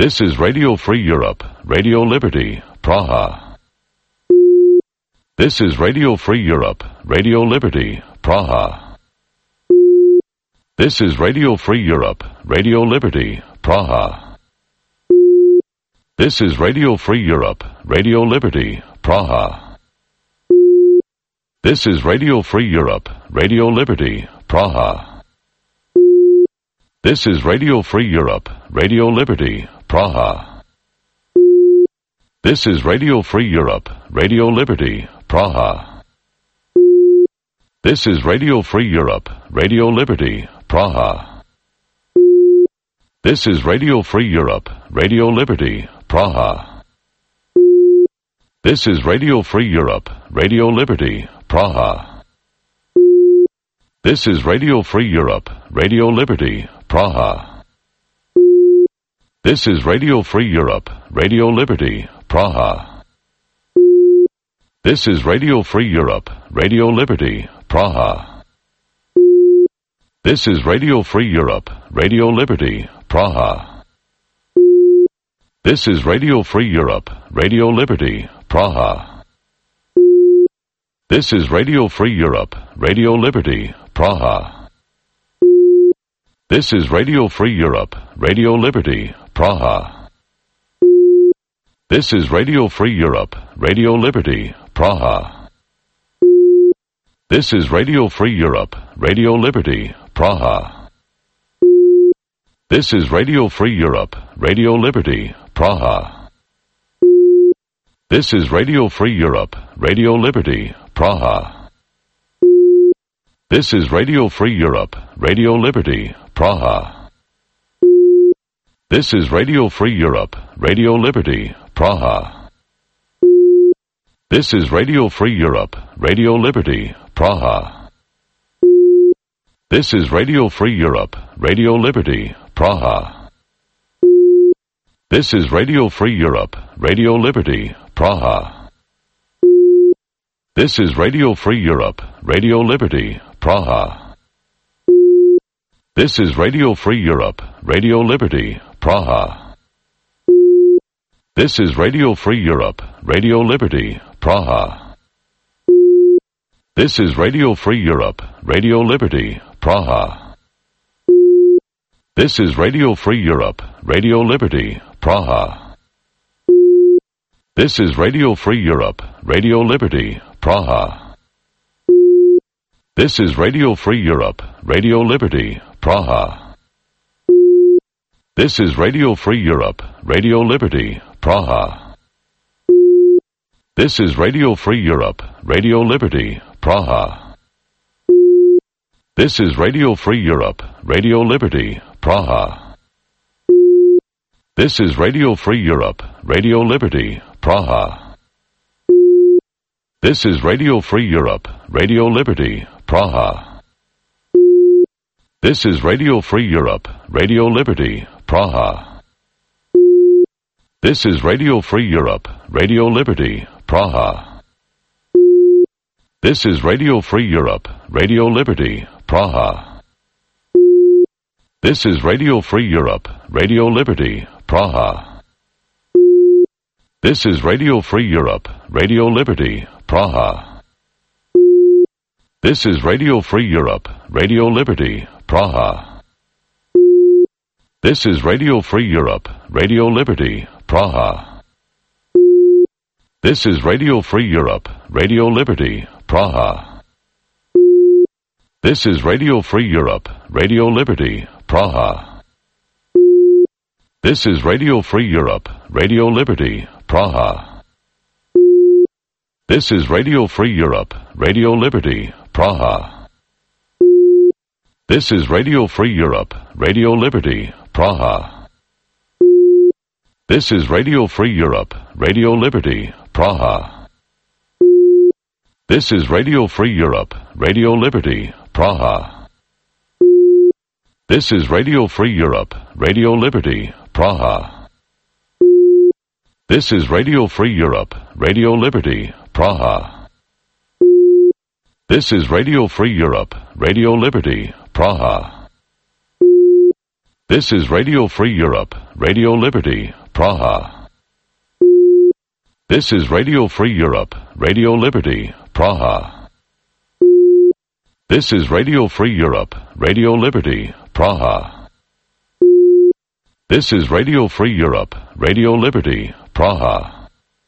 This is Radio Free Europe, Radio Liberty, Praha. This is Radio Free Europe, Radio Liberty, Praha. This is Radio Free Europe, Radio Liberty, Praha. This is Radio Free Europe, Radio Liberty, Praha. This is Radio Free Europe, Radio Liberty, Praha. This is Radio Free Europe, Radio Liberty, Praha. This is Radio Free Europe, Radio Liberty, Praha. This is Radio Free Europe, Radio Liberty, Praha. This is Radio Free Europe, Radio Liberty, Praha. This is Radio Free Europe, Radio Liberty, Praha. This is Radio Free Europe, Radio Liberty, Praha. This is Radio Free Europe, Radio Liberty, Praha. This is Radio Free Europe, Radio Liberty, Praha. This is Radio Free Europe, Radio Liberty, Praha. This is Radio Free Europe, Radio Liberty, Praha. This is Radio Free Europe, Radio Liberty, Praha. This is Radio Free Europe, Radio Liberty, Praha. This is Radio Free Europe, Radio Liberty, Praha. This is Radio Free Europe, Radio Liberty, Praha. This is Radio Free Europe, Radio Liberty, Praha. This is Radio Free Europe, Radio Liberty, Praha. This is Radio Free Europe, Radio Liberty, Praha. This is Radio Free Europe, Radio Liberty, Praha. This is Radio Free Europe, Radio Liberty, Praha. This is Radio Free Europe, Radio Liberty, Praha. This is Radio Free Europe, Radio Liberty, Praha. This is Radio Free Europe, Radio Liberty, Praha. This is Radio Free Europe, Radio Liberty, Praha. This is Radio Free Europe, Radio Liberty, Praha. This is Radio Free Europe, Radio Liberty, Praha. This is Radio Free Europe, Radio Liberty, Praha. This is Radio Free Europe, Radio Liberty, Praha. This is Radio Free Europe, Radio Liberty, Praha. This is Radio Free Europe, Radio Liberty, Praha. This is Radio Free Europe, Radio Liberty, Praha. This is Radio Free Europe, Radio Liberty, Praha. This is Radio Free Europe, Radio Liberty, Praha. This is Radio Free Europe, Radio Liberty, Praha. This is Radio Free Europe, Radio Liberty, Praha. This is Radio Free Europe, Radio Liberty, Praha. This is Radio Free Europe, Radio Liberty, Praha. This is Radio Free Europe, Radio Liberty, Praha. This is Radio Free Europe, Radio Liberty, Praha. This is Radio Free Europe, Radio Liberty, Praha. This is Radio Free Europe, Radio Liberty, Praha. This is Radio Free Europe, Radio Liberty, Praha. This is Radio Free Europe, Radio Liberty, Praha. This is Radio Free Europe, Radio Liberty, Praha. This is Radio Free Europe, Radio Liberty, Praha. This is Radio Free Europe, Radio Liberty, Praha. This is Radio Free Europe, Radio Liberty, Praha. This is Radio Free Europe, Radio Liberty, Praha. This is Radio Free Europe, Radio Liberty, Praha. This is Radio Free Europe, Radio Liberty, Praha. This is Radio Free Europe, Radio Liberty, Praha. This is Radio Free Europe, Radio Liberty, Praha. This is Radio Free Europe, Radio Liberty, Praha. This is Radio Free Europe, Radio Liberty, Praha. This is Radio Free Europe, Radio Liberty, Praha.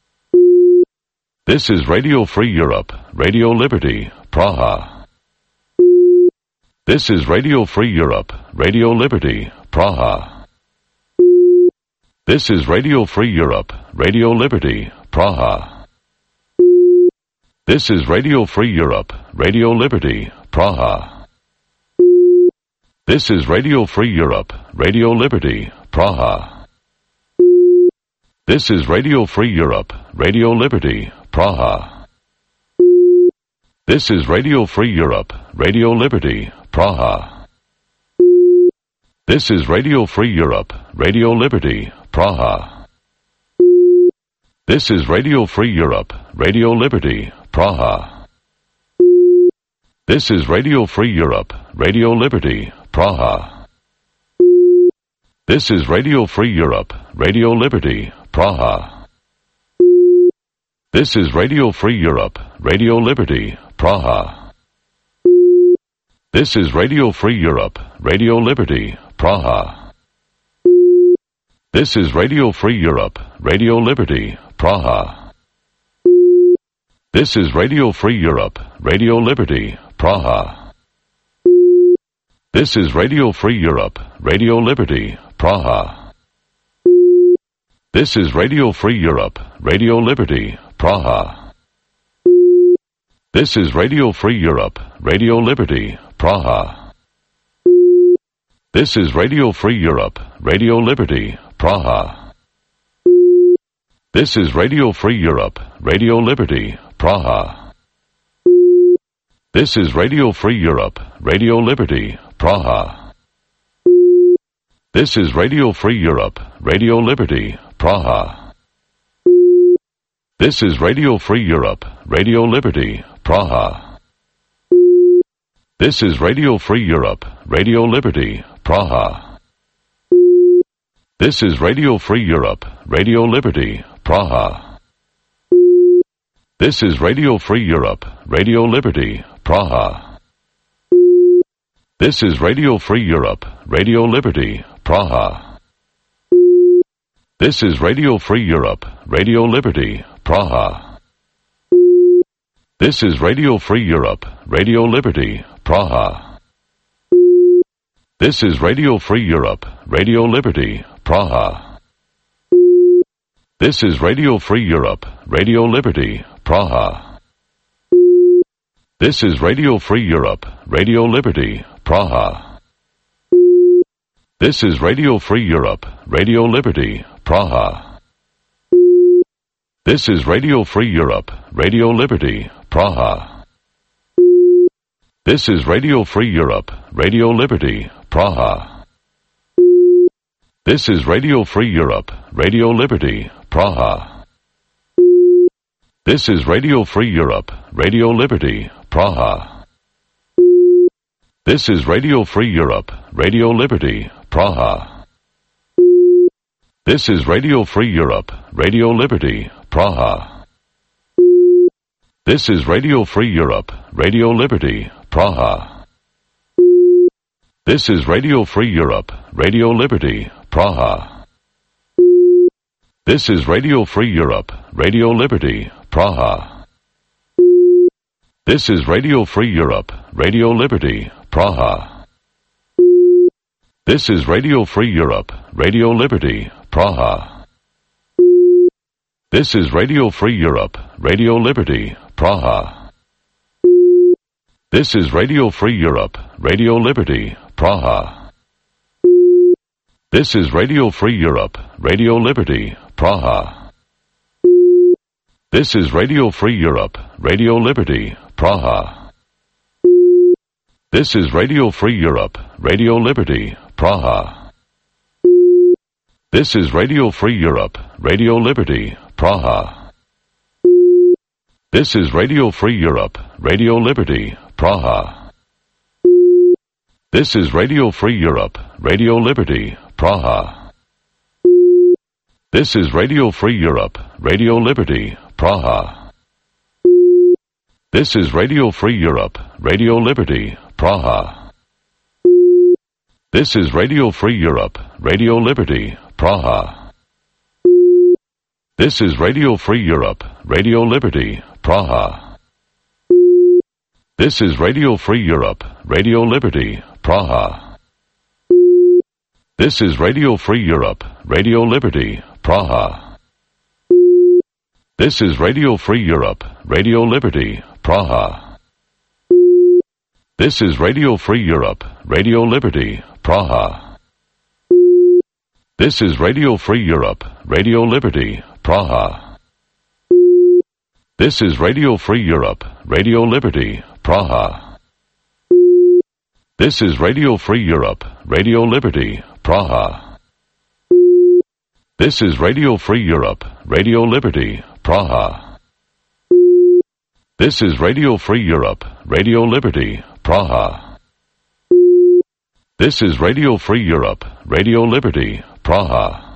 This is Radio Free Europe, Radio Liberty, Praha. This is Radio Free Europe, Radio Liberty, Praha. This is Radio Free Europe, Radio Liberty, Praha. This is Radio Free Europe, Radio Liberty, Praha. This is Radio Free Europe, Radio Liberty, Praha. This is Radio Free Europe, Radio Liberty, Praha. This is Radio Free Europe, Radio Liberty, Praha. This is Radio Free Europe, Radio Liberty, Praha. This is Radio Free Europe, Radio Liberty, Praha. This is Radio Free Europe, Radio Liberty, Praha. This is Radio Free Europe, Radio Liberty, Praha. This is Radio Free Europe, Radio Liberty, Praha. This is Radio Free Europe, Radio Liberty, Praha. This is Radio Free Europe, Radio Liberty, Praha. This is Radio Free Europe, Radio Liberty, Praha. This is Radio Free Europe, Radio Liberty, Praha. This is Radio Free Europe, Radio Liberty, Praha. This is Radio Free Europe, Radio Liberty, Praha. This is Radio Free Europe, Radio Liberty, Praha. This is Radio Free Europe, Radio Liberty, Praha. This is Radio Free Europe, Radio Liberty, Praha. This is Radio Free Europe, Radio Liberty, Praha. This is Radio Free Europe, Radio Liberty, Praha. This is Radio Free Europe, Radio Liberty, Praha. This is Radio Free Europe, Radio Liberty, Praha. This is Radio Free Europe, Radio Liberty, Praha. This is Radio Free Europe, Radio Liberty, Praha. This is Radio Free Europe, Radio Liberty, Praha. This is Radio Free Europe, Radio Liberty, Praha. This is Radio Free Europe, Radio Liberty, Praha. This is Radio Free Europe, Radio Liberty, Praha. This is Radio Free Europe, Radio Liberty, Praha. This is Radio Free Europe, Radio Liberty, Praha. This is Radio Free Europe, Radio Liberty, Praha. This is Radio Free Europe, Radio Liberty, Praha. This is Radio Free Europe, Radio Liberty, Praha. This is Radio Free Europe, Radio Liberty, Praha. This is Radio Free Europe, Radio Liberty, Praha. This is Radio Free Europe, Radio Liberty, Praha. This is Radio Free Europe, Radio Liberty, Praha. This is Radio Free Europe, Radio Liberty, Praha. This is Radio Free Europe, Radio Liberty, Praha. This is Radio Free Europe, Radio Liberty, Praha. This is Radio Free Europe, Radio Liberty, Praha. This is Radio Free Europe, Radio Liberty, Praha. This is Radio Free Europe, Radio Liberty, Praha. This is Radio Free Europe, Radio Liberty, Praha. This is Radio Free Europe, Radio Liberty, Praha. This is Radio Free Europe, Radio Liberty, Praha. This is Radio Free Europe, Radio Liberty, Praha. This is Radio Free Europe, Radio Liberty, Praha. This is Radio Free Europe, Radio Liberty, Praha. This is Radio Free Europe, Radio Liberty, Praha. This is Radio Free Europe, Radio Liberty, Praha. This is Radio Free Europe, Radio Liberty, Praha. This is Radio Free Europe, Radio Liberty, Praha. This is Radio Free Europe, Radio Liberty, Praha. This is Radio Free Europe, Radio Liberty, Praha. This is Radio Free Europe, Radio Liberty, Praha. This is Radio Free Europe, Radio Liberty, Praha. This is Radio Free Europe, Radio Liberty, Praha. This is Radio Free Europe, Radio Liberty, Praha. This is Radio Free Europe, Radio Liberty, Praha. This is Radio Free Europe, Radio Liberty, Praha. This is Radio Free Europe, Radio Liberty, Praha. This is Radio Free Europe, Radio Liberty, Praha.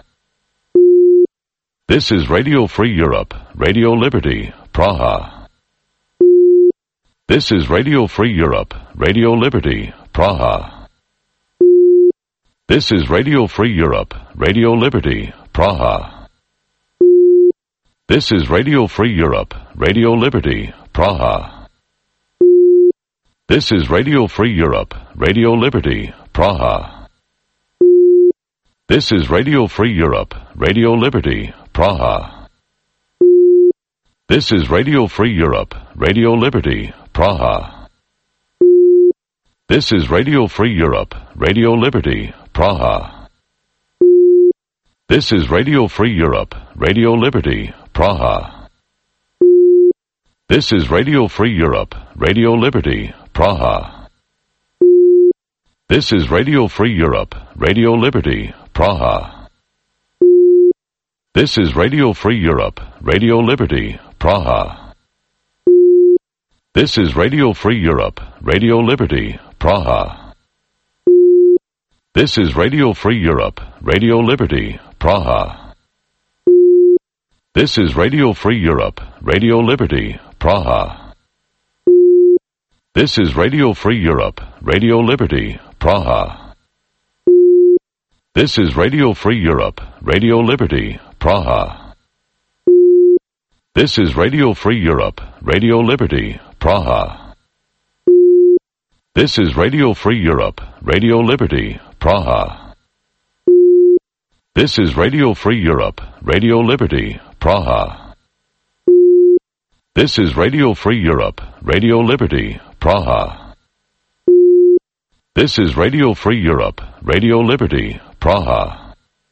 This is Radio Free Europe, Radio Liberty, Praha. This is Radio Free Europe, Radio Liberty, Praha. This is Radio Free Europe, Radio Liberty, Praha. This is Radio Free Europe, Radio Liberty, Praha. This is Radio Free Europe, Radio Liberty, Praha. This is Radio Free Europe, Radio Liberty, Praha. This is Radio Free Europe, Radio Liberty, Praha. This is Radio Free Europe, Radio Liberty, Praha. This is Radio Free Europe, Radio Liberty, Praha. This is Radio Free Europe, Radio Liberty, Praha. This is Radio Free Europe, Radio Liberty, Praha. This is Radio Free Europe, Radio Liberty, Praha. This is Radio Free Europe, Radio Liberty, Praha. This is Radio Free Europe, Radio Liberty, Praha. This is Radio Free Europe, Radio Liberty, Praha. This is Radio Free Europe, Radio Liberty, Praha. This is Radio Free Europe, Radio Liberty, Praha. This is Radio Free Europe, Radio Liberty, Praha. This is Radio Free Europe, Radio Liberty, Praha. This is Radio Free Europe, Radio Liberty, Praha. This is Radio Free Europe, Radio Liberty, Praha. This is Radio Free Europe, Radio Liberty, Praha.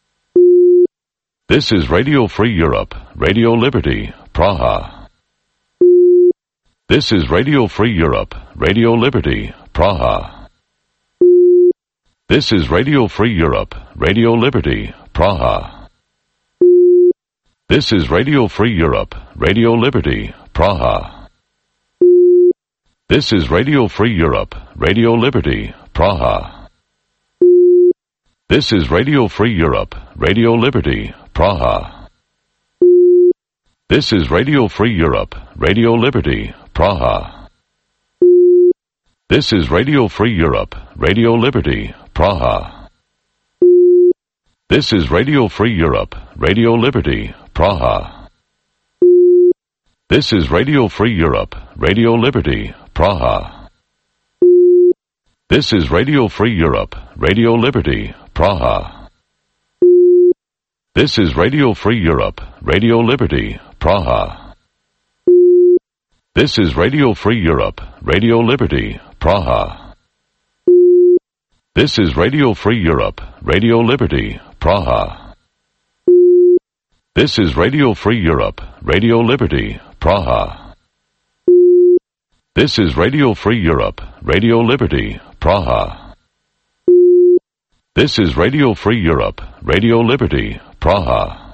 This is Radio Free Europe, Radio Liberty, Praha. This is Radio Free Europe, Radio Liberty, Praha. This is Radio Free Europe, Radio Liberty, Praha. This is Radio Free Europe, Radio Liberty, Praha. This is Radio Free Europe, Radio Liberty, Praha. This is Radio Free Europe, Radio Liberty, Praha. This is Radio Free Europe, Radio Liberty, Praha. This is Radio Free Europe, Radio Liberty, Praha. This is Radio Free Europe, Radio Liberty, Praha. This is Radio Free Europe, Radio Liberty, Praha. This is Radio Free Europe, Radio Liberty, Praha. This is Radio Free Europe, Radio Liberty, Praha. This is Radio Free Europe, Radio Liberty, Praha. This is Radio Free Europe, Radio Liberty, Praha. This is Radio Free Europe, Radio Liberty, Praha. This is Radio Free Europe, Radio Liberty, Praha. This is Radio Free Europe, Radio Liberty, Praha.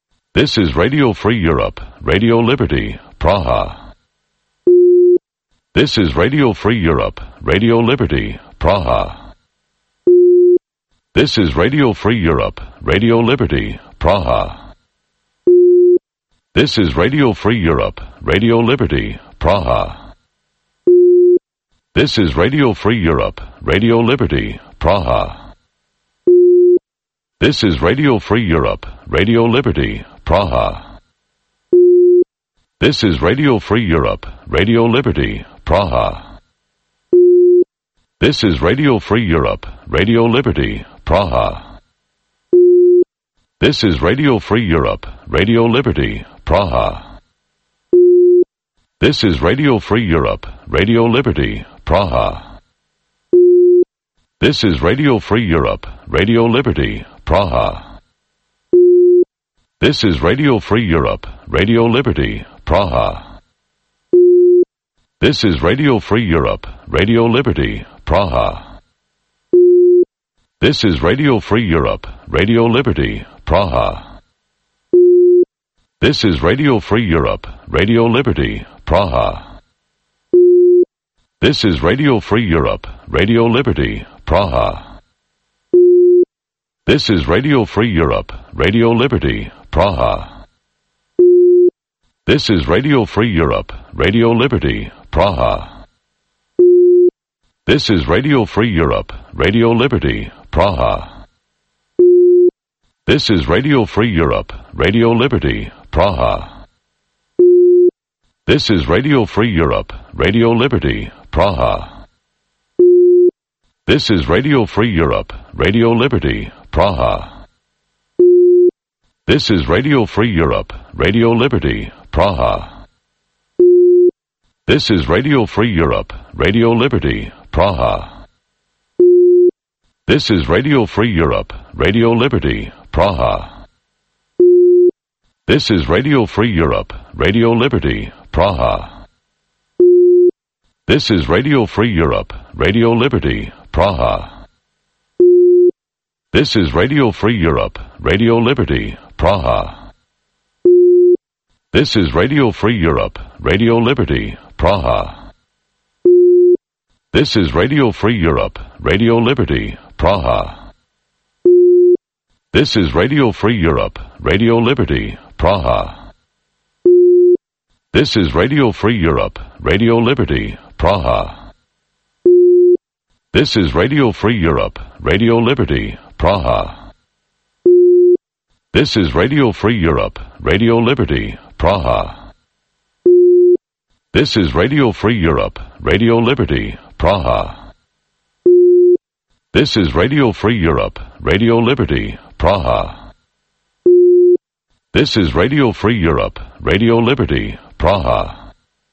This is Radio Free Europe, Radio Liberty, Praha. This is Radio Free Europe, Radio Liberty, Praha. This is Radio Free Europe, Radio Liberty, Praha. This is Radio Free Europe, Radio Liberty, Praha. This is Radio Free Europe, Radio Liberty, Praha. This is Radio Free Europe, Radio Liberty, Praha. This is Radio Free Europe, Radio Liberty, Praha. This is Radio Free Europe, Radio Liberty, Praha. This is Radio Free Europe, Radio Liberty, Praha. This is Radio Free Europe, Radio Liberty, Praha. This is Radio Free Europe, Radio Liberty, Praha. This is Radio Free Europe, Radio Liberty, Praha. This is Radio Free Europe, Radio Liberty, Praha. This is Radio Free Europe, Radio Liberty, Praha. This is Radio Free Europe, Radio Liberty, Praha. This is Radio Free Europe, Radio Liberty, Praha. This is Radio Free Europe, Radio Liberty, Praha. This is Radio Free Europe, Radio Liberty, Praha. This is Radio Free Europe, Radio Liberty, Praha. This is Radio Free Europe, Radio Liberty, Praha. This is Radio Free Europe, Radio Liberty, Praha. This is Radio Free Europe, Radio Liberty, Praha. This is Radio Free Europe, Radio Liberty, Praha. This is Radio Free Europe, Radio Liberty, Praha. This is Radio Free Europe, Radio Liberty, Praha. This is Radio Free Europe, Radio Liberty, Praha. This is Radio Free Europe, Radio Liberty, Praha. This is Radio Free Europe, Radio Liberty, Praha. This is Radio Free Europe, Radio Liberty, Praha. This is Radio Free Europe, Radio Liberty, Praha. This is Radio Free Europe, Radio Liberty, Praha. This is Radio Free Europe, Radio Liberty, Praha. This is Radio Free Europe, Radio Liberty, Praha. This is Radio Free Europe, Radio Liberty, Praha. This is Radio Free Europe, Radio Liberty, Praha. This is Radio Free Europe, Radio Liberty, Praha. This is Radio Free Europe, Radio Liberty, Praha.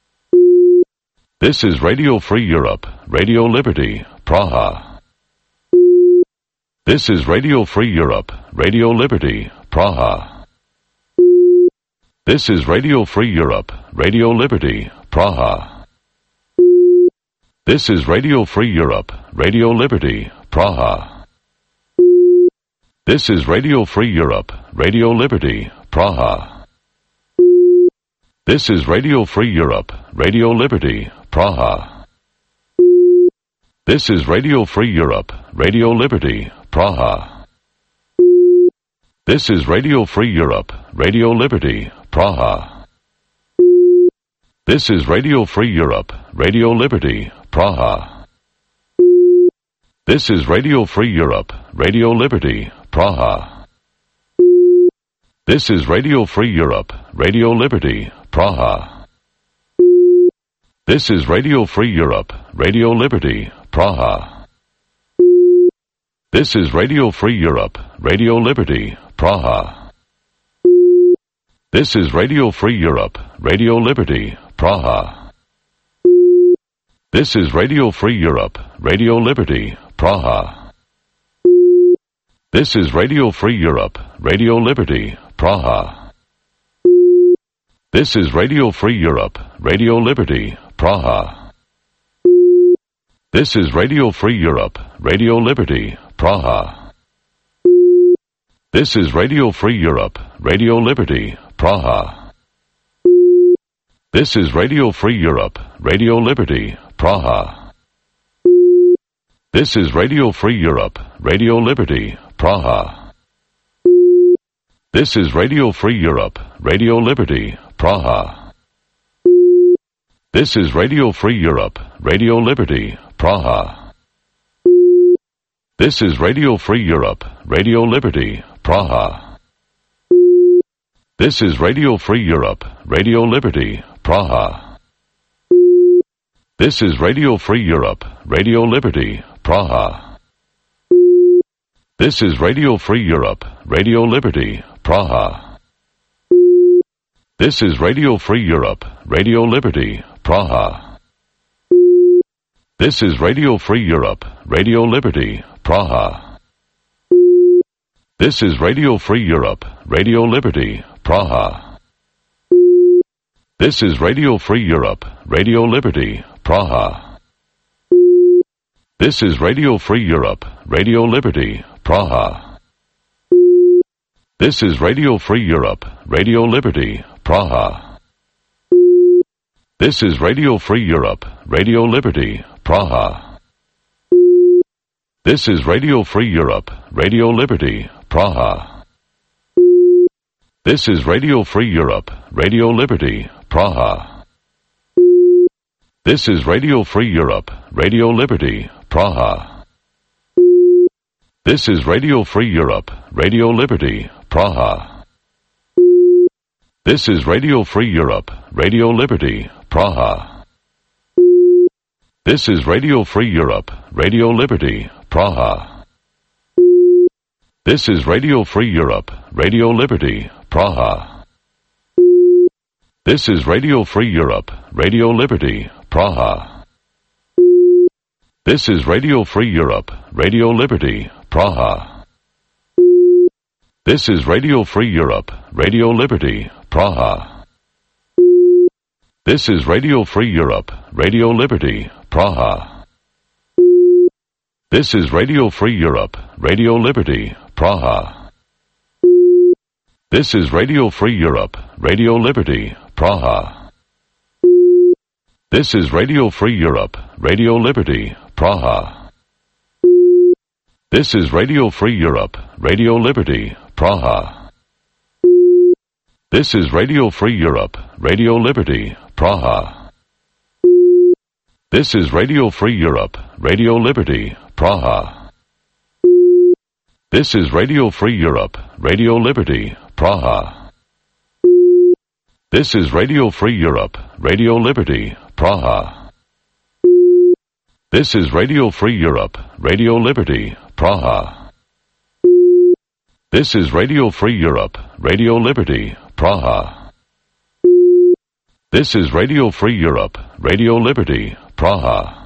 This is Radio Free Europe, Radio Liberty, Praha. This is Radio Free Europe, Radio Liberty, Praha. This is Radio Free Europe, Radio Liberty, Praha. This is Radio Free Europe, Radio Liberty, Praha. This is Radio Free Europe, Radio Liberty, Praha. This is Radio Free Europe, Radio Liberty, Praha. This is Radio Free Europe, Radio Liberty, Praha. This is Radio Free Europe, Radio Liberty, Praha. This is Radio Free Europe, Radio Liberty, Praha. This is Radio Free Europe, Radio Liberty, Praha. This is Radio Free Europe, Radio Liberty, Praha. This is Radio Free Europe, Radio Liberty, Praha. This is Radio Free Europe, Radio Liberty, Praha. This is Radio Free Europe, Radio Liberty, Praha. This is Radio Free Europe, Radio Liberty, Praha. This is Radio Free Europe, Radio Liberty, Praha. This is Radio Free Europe, Radio Liberty, Praha. This is Radio Free Europe, Radio Liberty, Praha. This is Radio Free Europe, Radio Liberty, Praha. This is Radio Free Europe, Radio Liberty, Praha. This is Radio Free Europe, Radio Liberty, Praha. This is Radio Free Europe, Radio Liberty, Praha. This is Radio Free Europe, Radio Liberty, Praha. This is Radio Free Europe, Radio Liberty, Praha. This is Radio Free Europe, Radio Liberty, Praha. This is Radio Free Europe, Radio Liberty, Praha. This is Radio Free Europe, Radio Liberty, Praha. This is Radio Free Europe, Radio Liberty, Praha. This is Radio Free Europe, Radio Liberty, Praha. This is Radio Free Europe, Radio Liberty, Praha. This is Radio Free Europe, Radio Liberty, Praha. This is Radio Free Europe, Radio Liberty, Praha. This is Radio Free Europe, Radio Liberty, Praha. This is Radio Free Europe, Radio Liberty, Praha. This is Radio Free Europe, Radio Liberty, Praha. This is Radio Free Europe, Radio Liberty, Praha. This is Radio Free Europe, Radio Liberty, Praha. This is Radio Free Europe, Radio Liberty, Praha. This is Radio Free Europe, Radio Liberty, Praha. This is Radio Free Europe, Radio Liberty, Praha. This is Radio Free Europe, Radio Liberty, Praha. This is Radio Free Europe, Radio Liberty, Praha. This is Radio Free Europe, Radio Liberty, Praha. This is Radio Free Europe, Radio Liberty, Praha. This is Radio Free Europe, Radio Liberty, Praha. This is Radio Free Europe, Radio Liberty, Praha. This is Radio Free Europe, Radio Liberty, Praha. This is Radio Free Europe, Radio Liberty, Praha. This is Radio Free Europe, Radio Liberty, Praha. This is Radio Free Europe, Radio Liberty, Praha. This is Radio Free Europe, Radio Liberty, Praha. This is Radio Free Europe, Radio Liberty, Praha. This is Radio Free Europe, Radio Liberty, Praha. This is Radio Free Europe, Radio Liberty, Praha. This is Radio Free Europe, Radio Liberty, Praha. This is Radio Free Europe, Radio Liberty, Praha.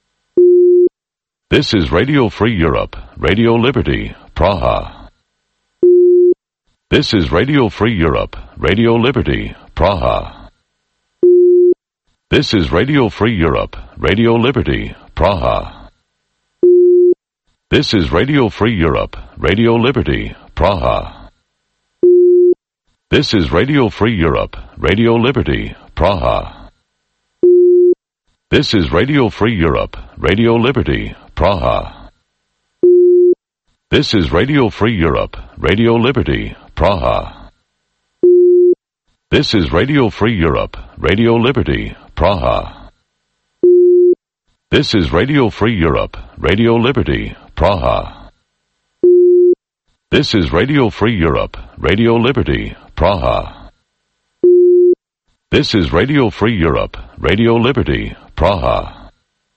This is Radio Free Europe, Radio Liberty, Praha. This is Radio Free Europe, Radio Liberty, Praha. This is Radio Free Europe, Radio Liberty, Praha. This is Radio Free Europe, Radio Liberty, Praha. This is Radio Free Europe, Radio Liberty, Praha. This is Radio Free Europe, Radio Liberty, Praha. This is Radio Free Europe, Radio Liberty, Praha. This is Radio Free Europe, Radio Liberty, Praha. This is Radio Free Europe, Radio Liberty, Praha. This is Radio Free Europe, Radio Liberty, Praha. This is Radio Free Europe, Radio Liberty, Praha.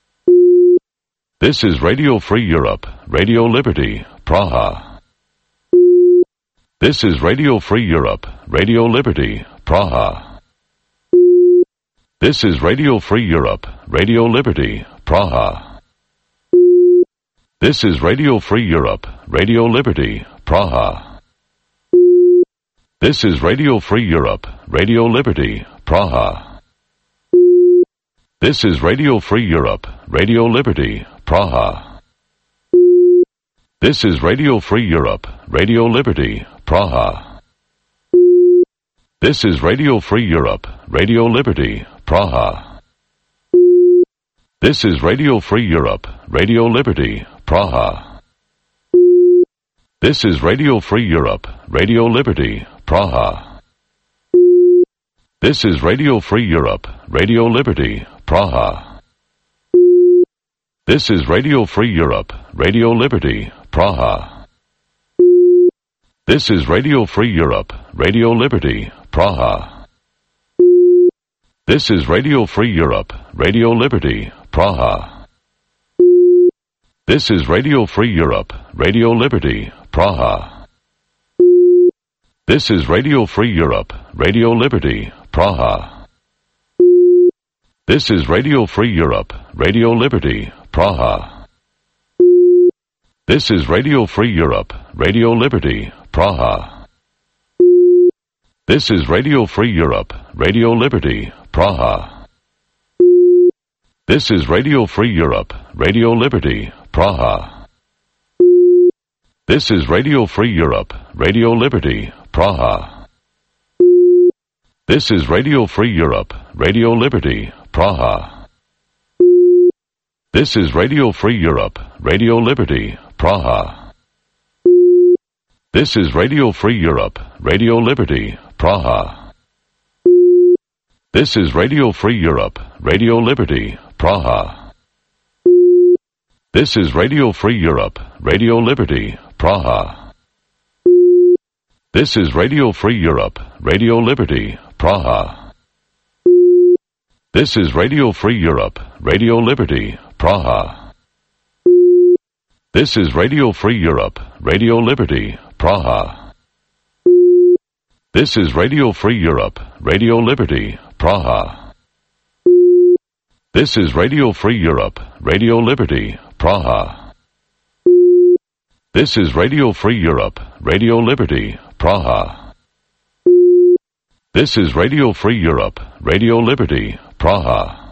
This is Radio Free Europe, Radio Liberty, Praha. This is Radio Free Europe, Radio Liberty, Praha. This is Radio Free Europe, Radio Liberty, Praha. This is Radio Free Europe, Radio Liberty, Praha. This is Radio Free Europe, Radio Liberty, Praha. This is Radio Free Europe, Radio Liberty, Praha. This is Radio Free Europe, Radio Liberty, Praha. This is Radio Free Europe, Radio Liberty, Praha. This is Radio Free Europe, Radio Liberty, Praha. This is Radio Free Europe, Radio Liberty, Praha. This is Radio Free Europe, Radio Liberty, Praha. This is Radio Free Europe, Radio Liberty, Praha. This is Radio Free Europe, Radio Liberty, Praha. This is Radio Free Europe, Radio Liberty, Praha. This is Radio Free Europe, Radio Liberty, Praha. This is Radio Free Europe, Radio Liberty, Praha. This is Radio Free Europe, Radio Liberty, Praha. This is Radio Free Europe, Radio Liberty, Praha. This is Radio Free Europe, Radio Liberty, Praha. This is Radio Free Europe, Radio Liberty, Praha. This is Radio Free Europe, Radio Liberty, Praha. This is Radio Free Europe, Radio Liberty, Praha. This is Radio Free Europe, Radio Liberty, Praha. This is Radio Free Europe, Radio Liberty, Praha. This is Radio Free Europe, Radio Liberty, Praha. This is Radio Free Europe, Radio Liberty, Praha. This is Radio Free Europe, Radio Liberty, Praha. This is Radio Free Europe, Radio Liberty, Praha. This is Radio Free Europe, Radio Liberty, Praha. This is Radio Free Europe, Radio Liberty, Praha. This is Radio Free Europe, Radio Liberty, Praha. This is Radio Free Europe, Radio Liberty, Praha. This is Radio Free Europe, Radio Liberty, Praha.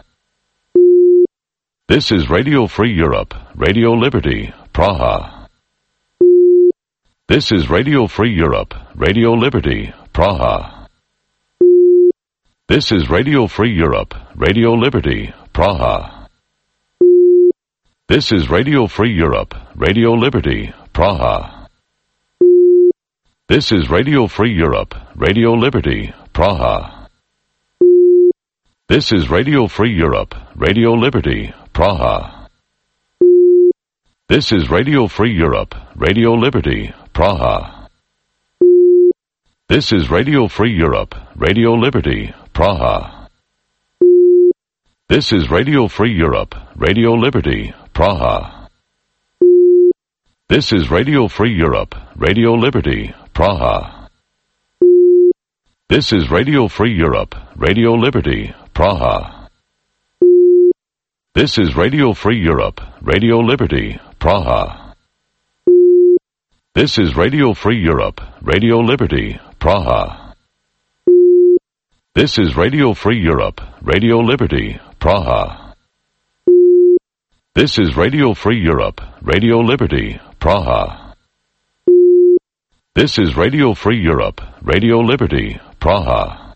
This is Radio Free Europe, Radio Liberty, Praha. This is Radio Free Europe, Radio Liberty, Praha. This is Radio Free Europe, Radio Liberty, Praha. This is Radio Free Europe, Radio Liberty, Praha. This is Radio Free Europe, Radio Liberty, Praha. This is Radio Free Europe, Radio Liberty, Praha. This is Radio Free Europe, Radio Liberty, Praha. This is Radio Free Europe, Radio Liberty, Praha. This is Radio Free Europe, Radio Liberty, Praha. This is Radio Free Europe, Radio Liberty, Praha. This is Radio Free Europe, Radio Liberty, Praha. This is Radio Free Europe, Radio Liberty, Praha. This is Radio Free Europe, Radio Liberty, Praha. This is Radio Free Europe, Radio Liberty, Praha. This is Radio Free Europe, Radio Liberty, Praha. This is Radio Free Europe, Radio Liberty, Praha.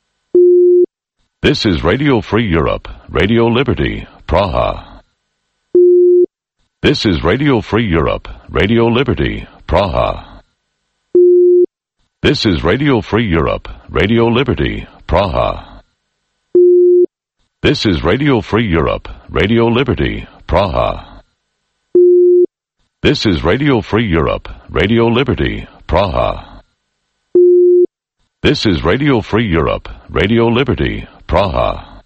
This is Radio Free Europe, Radio Liberty, Praha. This is Radio Free Europe, Radio Liberty, Praha. This is Radio Free Europe, Radio Liberty, Praha. This is Radio Free Europe, Radio Liberty, Praha. This is Radio Free Europe, Radio Liberty, Praha. This is Radio Free Europe, Radio Liberty, Praha.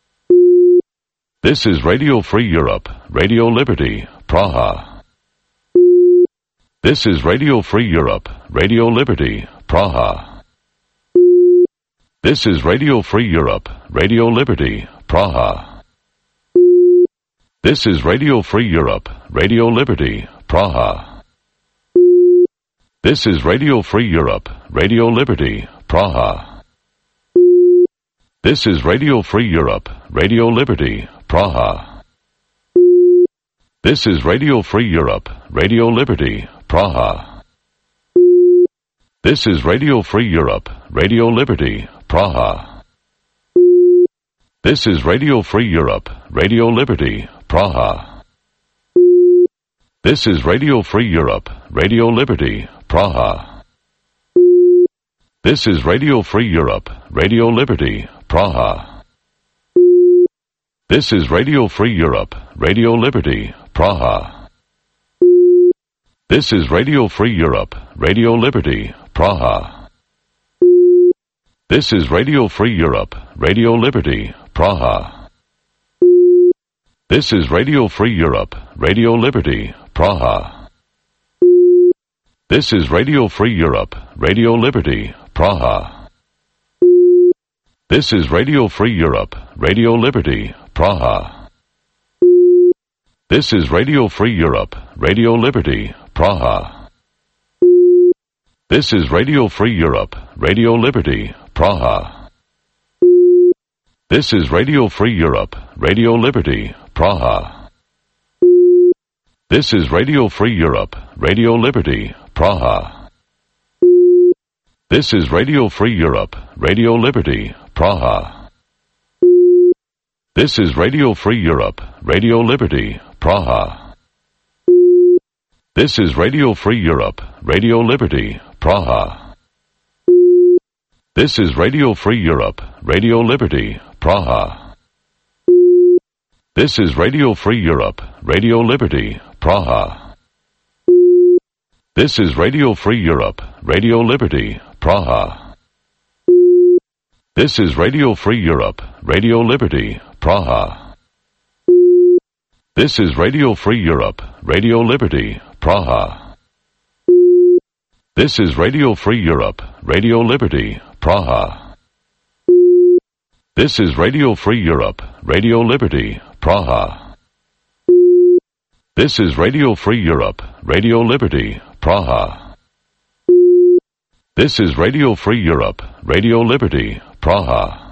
This is Radio Free Europe, Radio Liberty, Praha. This is Radio Free Europe, Radio Liberty, Praha. This is Radio Free Europe, Radio Liberty, Praha. This is Radio Free Europe, Radio Liberty, Praha. This is Radio Free Europe, Radio Liberty, Praha. This is Radio Free Europe, Radio Liberty, Praha. This is Radio Free Europe, Radio Liberty, Praha. This is Radio Free Europe, Radio Liberty, Praha. This is Radio Free Europe, Radio Liberty, Praha. This is Radio Free Europe, Radio Liberty, Praha. This is Radio Free Europe, Radio Liberty, Praha. This is Radio Free Europe, Radio Liberty, Praha. This is Radio Free Europe, Radio Liberty, Praha. This is Radio Free Europe, Radio Liberty, Praha. This is Radio Free Europe, Radio Liberty, Praha. This is Radio Free Europe, Radio Liberty, Praha. This is Radio Free Europe, Radio Liberty, Praha. This is Radio Free Europe, Radio Liberty, Praha. This is Radio Free Europe, Radio Liberty, Praha. This is Radio Free Europe, Radio Liberty, Praha. This is Radio Free Europe, Radio Liberty, Praha. This is Radio Free Europe, Radio Liberty, Praha. This is Radio Free Europe, Radio Liberty, Praha. This is Radio Free Europe, Radio Liberty, Praha. This is Radio Free Europe, Radio Liberty, Praha. This is Radio Free Europe, Radio Liberty, Praha. This is Radio Free Europe, Radio Liberty, Praha. This is Radio Free Europe, Radio Liberty, Praha. This is Radio Free Europe, Radio Liberty, Praha. This is Radio Free Europe, Radio Liberty, Praha. This is Radio Free Europe, Radio Liberty, Praha. This is Radio Free Europe, Radio Liberty, Praha. This is Radio Free Europe, Radio Liberty, Praha.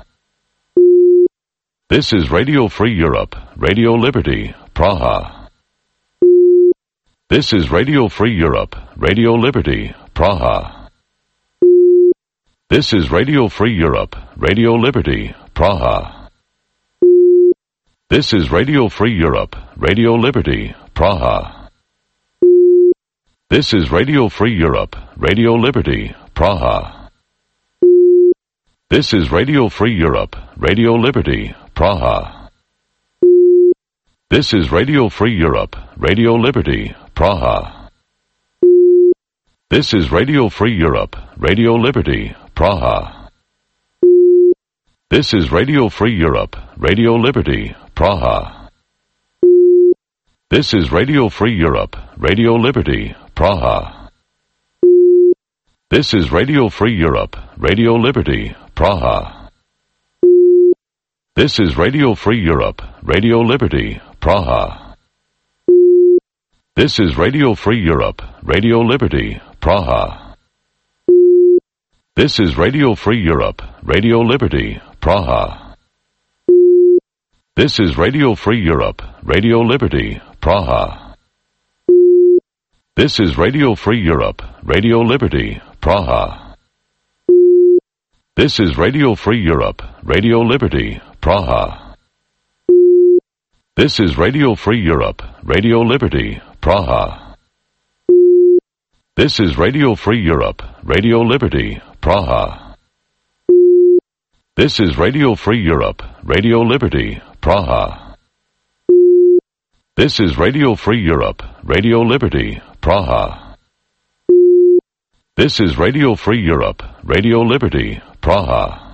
This is Radio Free Europe, Radio Liberty, Praha. This is Radio Free Europe, Radio Liberty, Praha. This is Radio Free Europe, Radio Liberty, Praha. This is Radio Free Europe, Radio Liberty, Praha. This is Radio Free Europe, Radio Liberty, Praha. This is Radio Free Europe, Radio Liberty, Praha. This is Radio Free Europe, Radio Liberty, Praha. This is Radio Free Europe, Radio Liberty, Praha. This is Radio Free Europe, Radio Liberty, Praha. This is Radio Free Europe, Radio Liberty, Praha. This is Radio Free Europe, Radio Liberty, Praha. This is Radio Free Europe, Radio Liberty, Praha. This is Radio Free Europe, Radio Liberty, Praha. This is Radio Free Europe, Radio Liberty, Praha. This is Radio Free Europe, Radio Liberty, Praha. This is Radio Free Europe, Radio Liberty, Praha. This is Radio Free Europe, Radio Liberty, Praha. This is Radio Free Europe, Radio Liberty, Praha. This is Radio Free Europe, Radio Liberty, Praha. This is Radio Free Europe, Radio Liberty, Praha. This is Radio Free Europe, Radio Liberty, Praha. This is Radio Free Europe, Radio Liberty, Praha.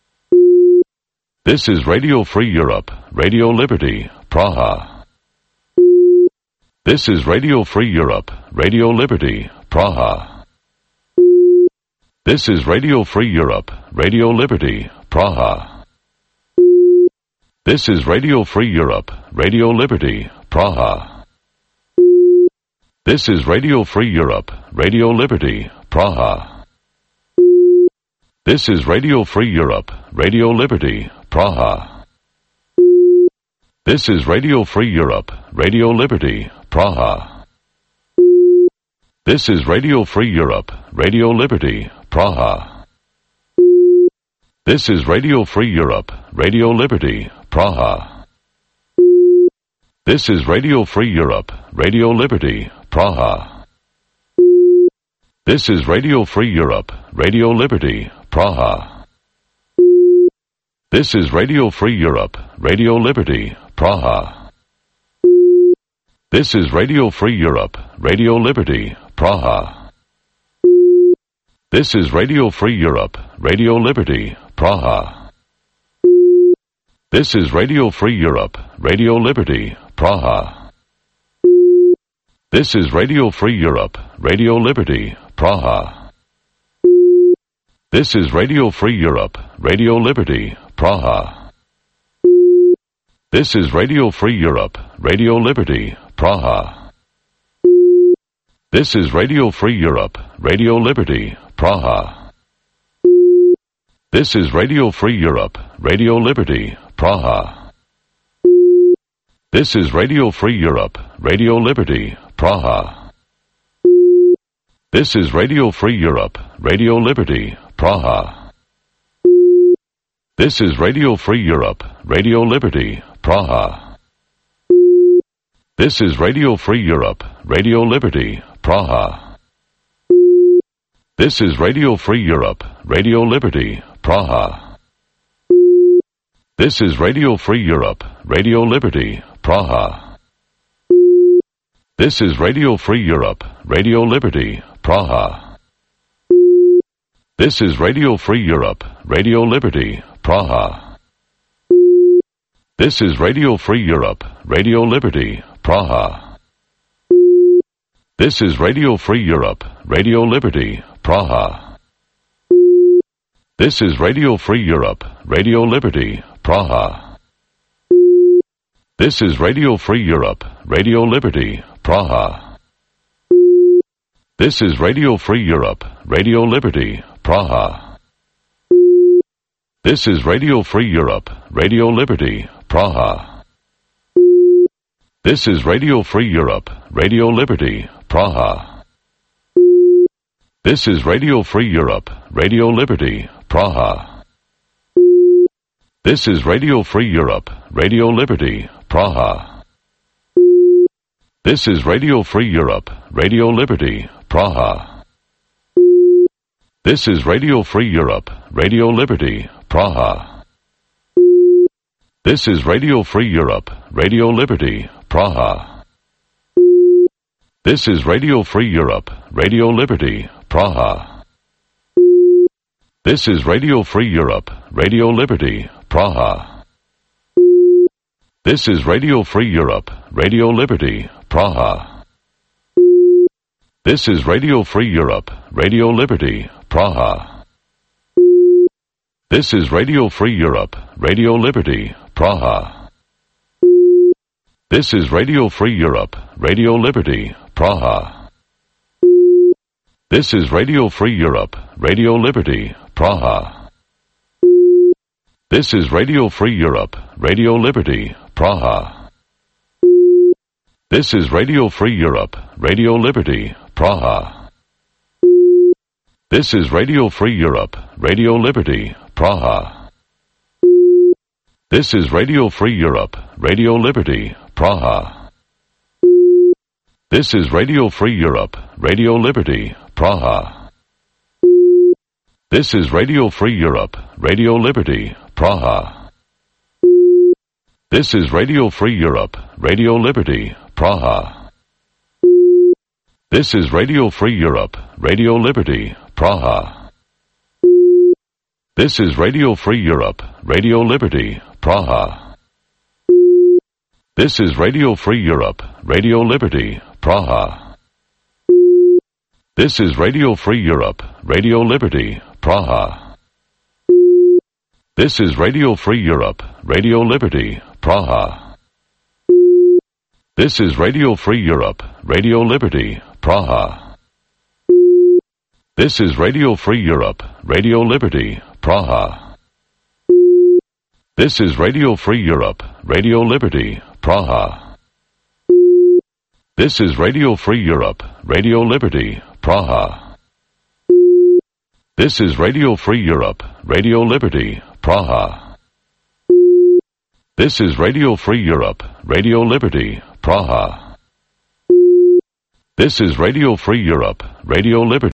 This is Radio Free Europe, Radio Liberty, Praha. This is Radio Free Europe, Radio Liberty, Praha. This is Radio Free Europe, Radio Liberty, Praha. This is Radio Free Europe, Radio Liberty, Praha. This is Radio Free Europe, Radio Liberty, Praha. This is Radio Free Europe, Radio Liberty, Praha. This is Radio Free Europe, Radio Liberty, Praha. This is Radio Free Europe, Radio Liberty, Praha. This is Radio Free Europe, Radio Liberty, Praha. This is Radio Free Europe, Radio Liberty, Praha. This is Radio Free Europe, Radio Liberty, Praha. This is Radio Free Europe, Radio Liberty, Praha. This is Radio Free Europe, Radio Liberty, Praha. This is Radio Free Europe, Radio Liberty, Praha. This is Radio Free Europe, Radio Liberty, Praha. This is Radio Free Europe, Radio Liberty, Praha. This is Radio Free Europe, Radio Liberty, Praha. This is Radio Free Europe, Radio Liberty, Praha. This is Radio Free Europe, Radio Liberty, Praha. This is Radio Free Europe, Radio Liberty, Praha. This is Radio Free Europe, Radio Liberty, Praha. This is Radio Free Europe, Radio Liberty, Praha. This is Radio Free Europe, Radio Liberty, Praha. This is Radio Free Europe, Radio Liberty, Praha. This is Radio Free Europe, Radio Liberty, Praha. This is Radio Free Europe, Radio Liberty, Praha. This is Radio Free Europe, Radio Liberty, Praha. This is Radio Free Europe, Radio Liberty, Praha. This is Radio Free Europe, Radio Liberty, Praha. This is Radio Free Europe, Radio Liberty, Praha. This is Radio Free Europe, Radio Liberty, Praha. This is Radio Free Europe, Radio Liberty, Praha. This is Radio Free Europe, Radio Liberty, Praha. This is Radio Free Europe, Radio Liberty, Praha. This is Radio Free Europe, Radio Liberty, Praha. This is Radio Free Europe, Radio Liberty, Praha. This is Radio Free Europe, Radio Liberty, Praha. This is Radio Free Europe, Radio Liberty, Praha. This is Radio Free Europe, Radio Liberty, Praha. This is Radio Free Europe, Radio Liberty, Praha. This is Radio Free Europe, Radio Liberty, Praha. This is Radio Free Europe, Radio Liberty, Praha. This is Radio Free Europe, Radio Liberty, Praha. This is Radio Free Europe, Radio Liberty, Praha. This is Radio Free Europe, Radio Liberty, Praha. This is Radio Free Europe, Radio Liberty, Praha. This is Radio Free Europe, Radio Liberty, Praha. This is Radio Free Europe, Radio Liberty, Praha. This is Radio Free Europe, Radio Liberty, Praha. This is Radio Free Europe, Radio Liberty, Praha. This is Radio Free Europe, Radio Liberty, Praha. This is Radio Free Europe, Radio Liberty, Praha. This is Radio Free Europe, Radio Liberty, Praha. This is Radio Free Europe, Radio Liberty, Praha. This is Radio Free Europe, Radio Liberty, Praha. This is Radio Free Europe, Radio Liberty, Praha. This is Radio Free Europe, Radio Liberty, Praha. This is Radio Free Europe, Radio Liberty, Praha. This is Radio Free Europe, Radio Liberty, Praha. This is Radio Free Europe, Radio Liberty, Praha. This is Radio Free Europe, Radio Liberty, Praha. This is Radio Free Europe, Radio Liberty, Praha. This is Radio Free Europe, Radio Liberty, Praha. This is Radio Free Europe, Radio Liberty, Praha. This is Radio Free Europe, Radio Liberty, Praha. This is Radio Free Europe, Radio Liberty.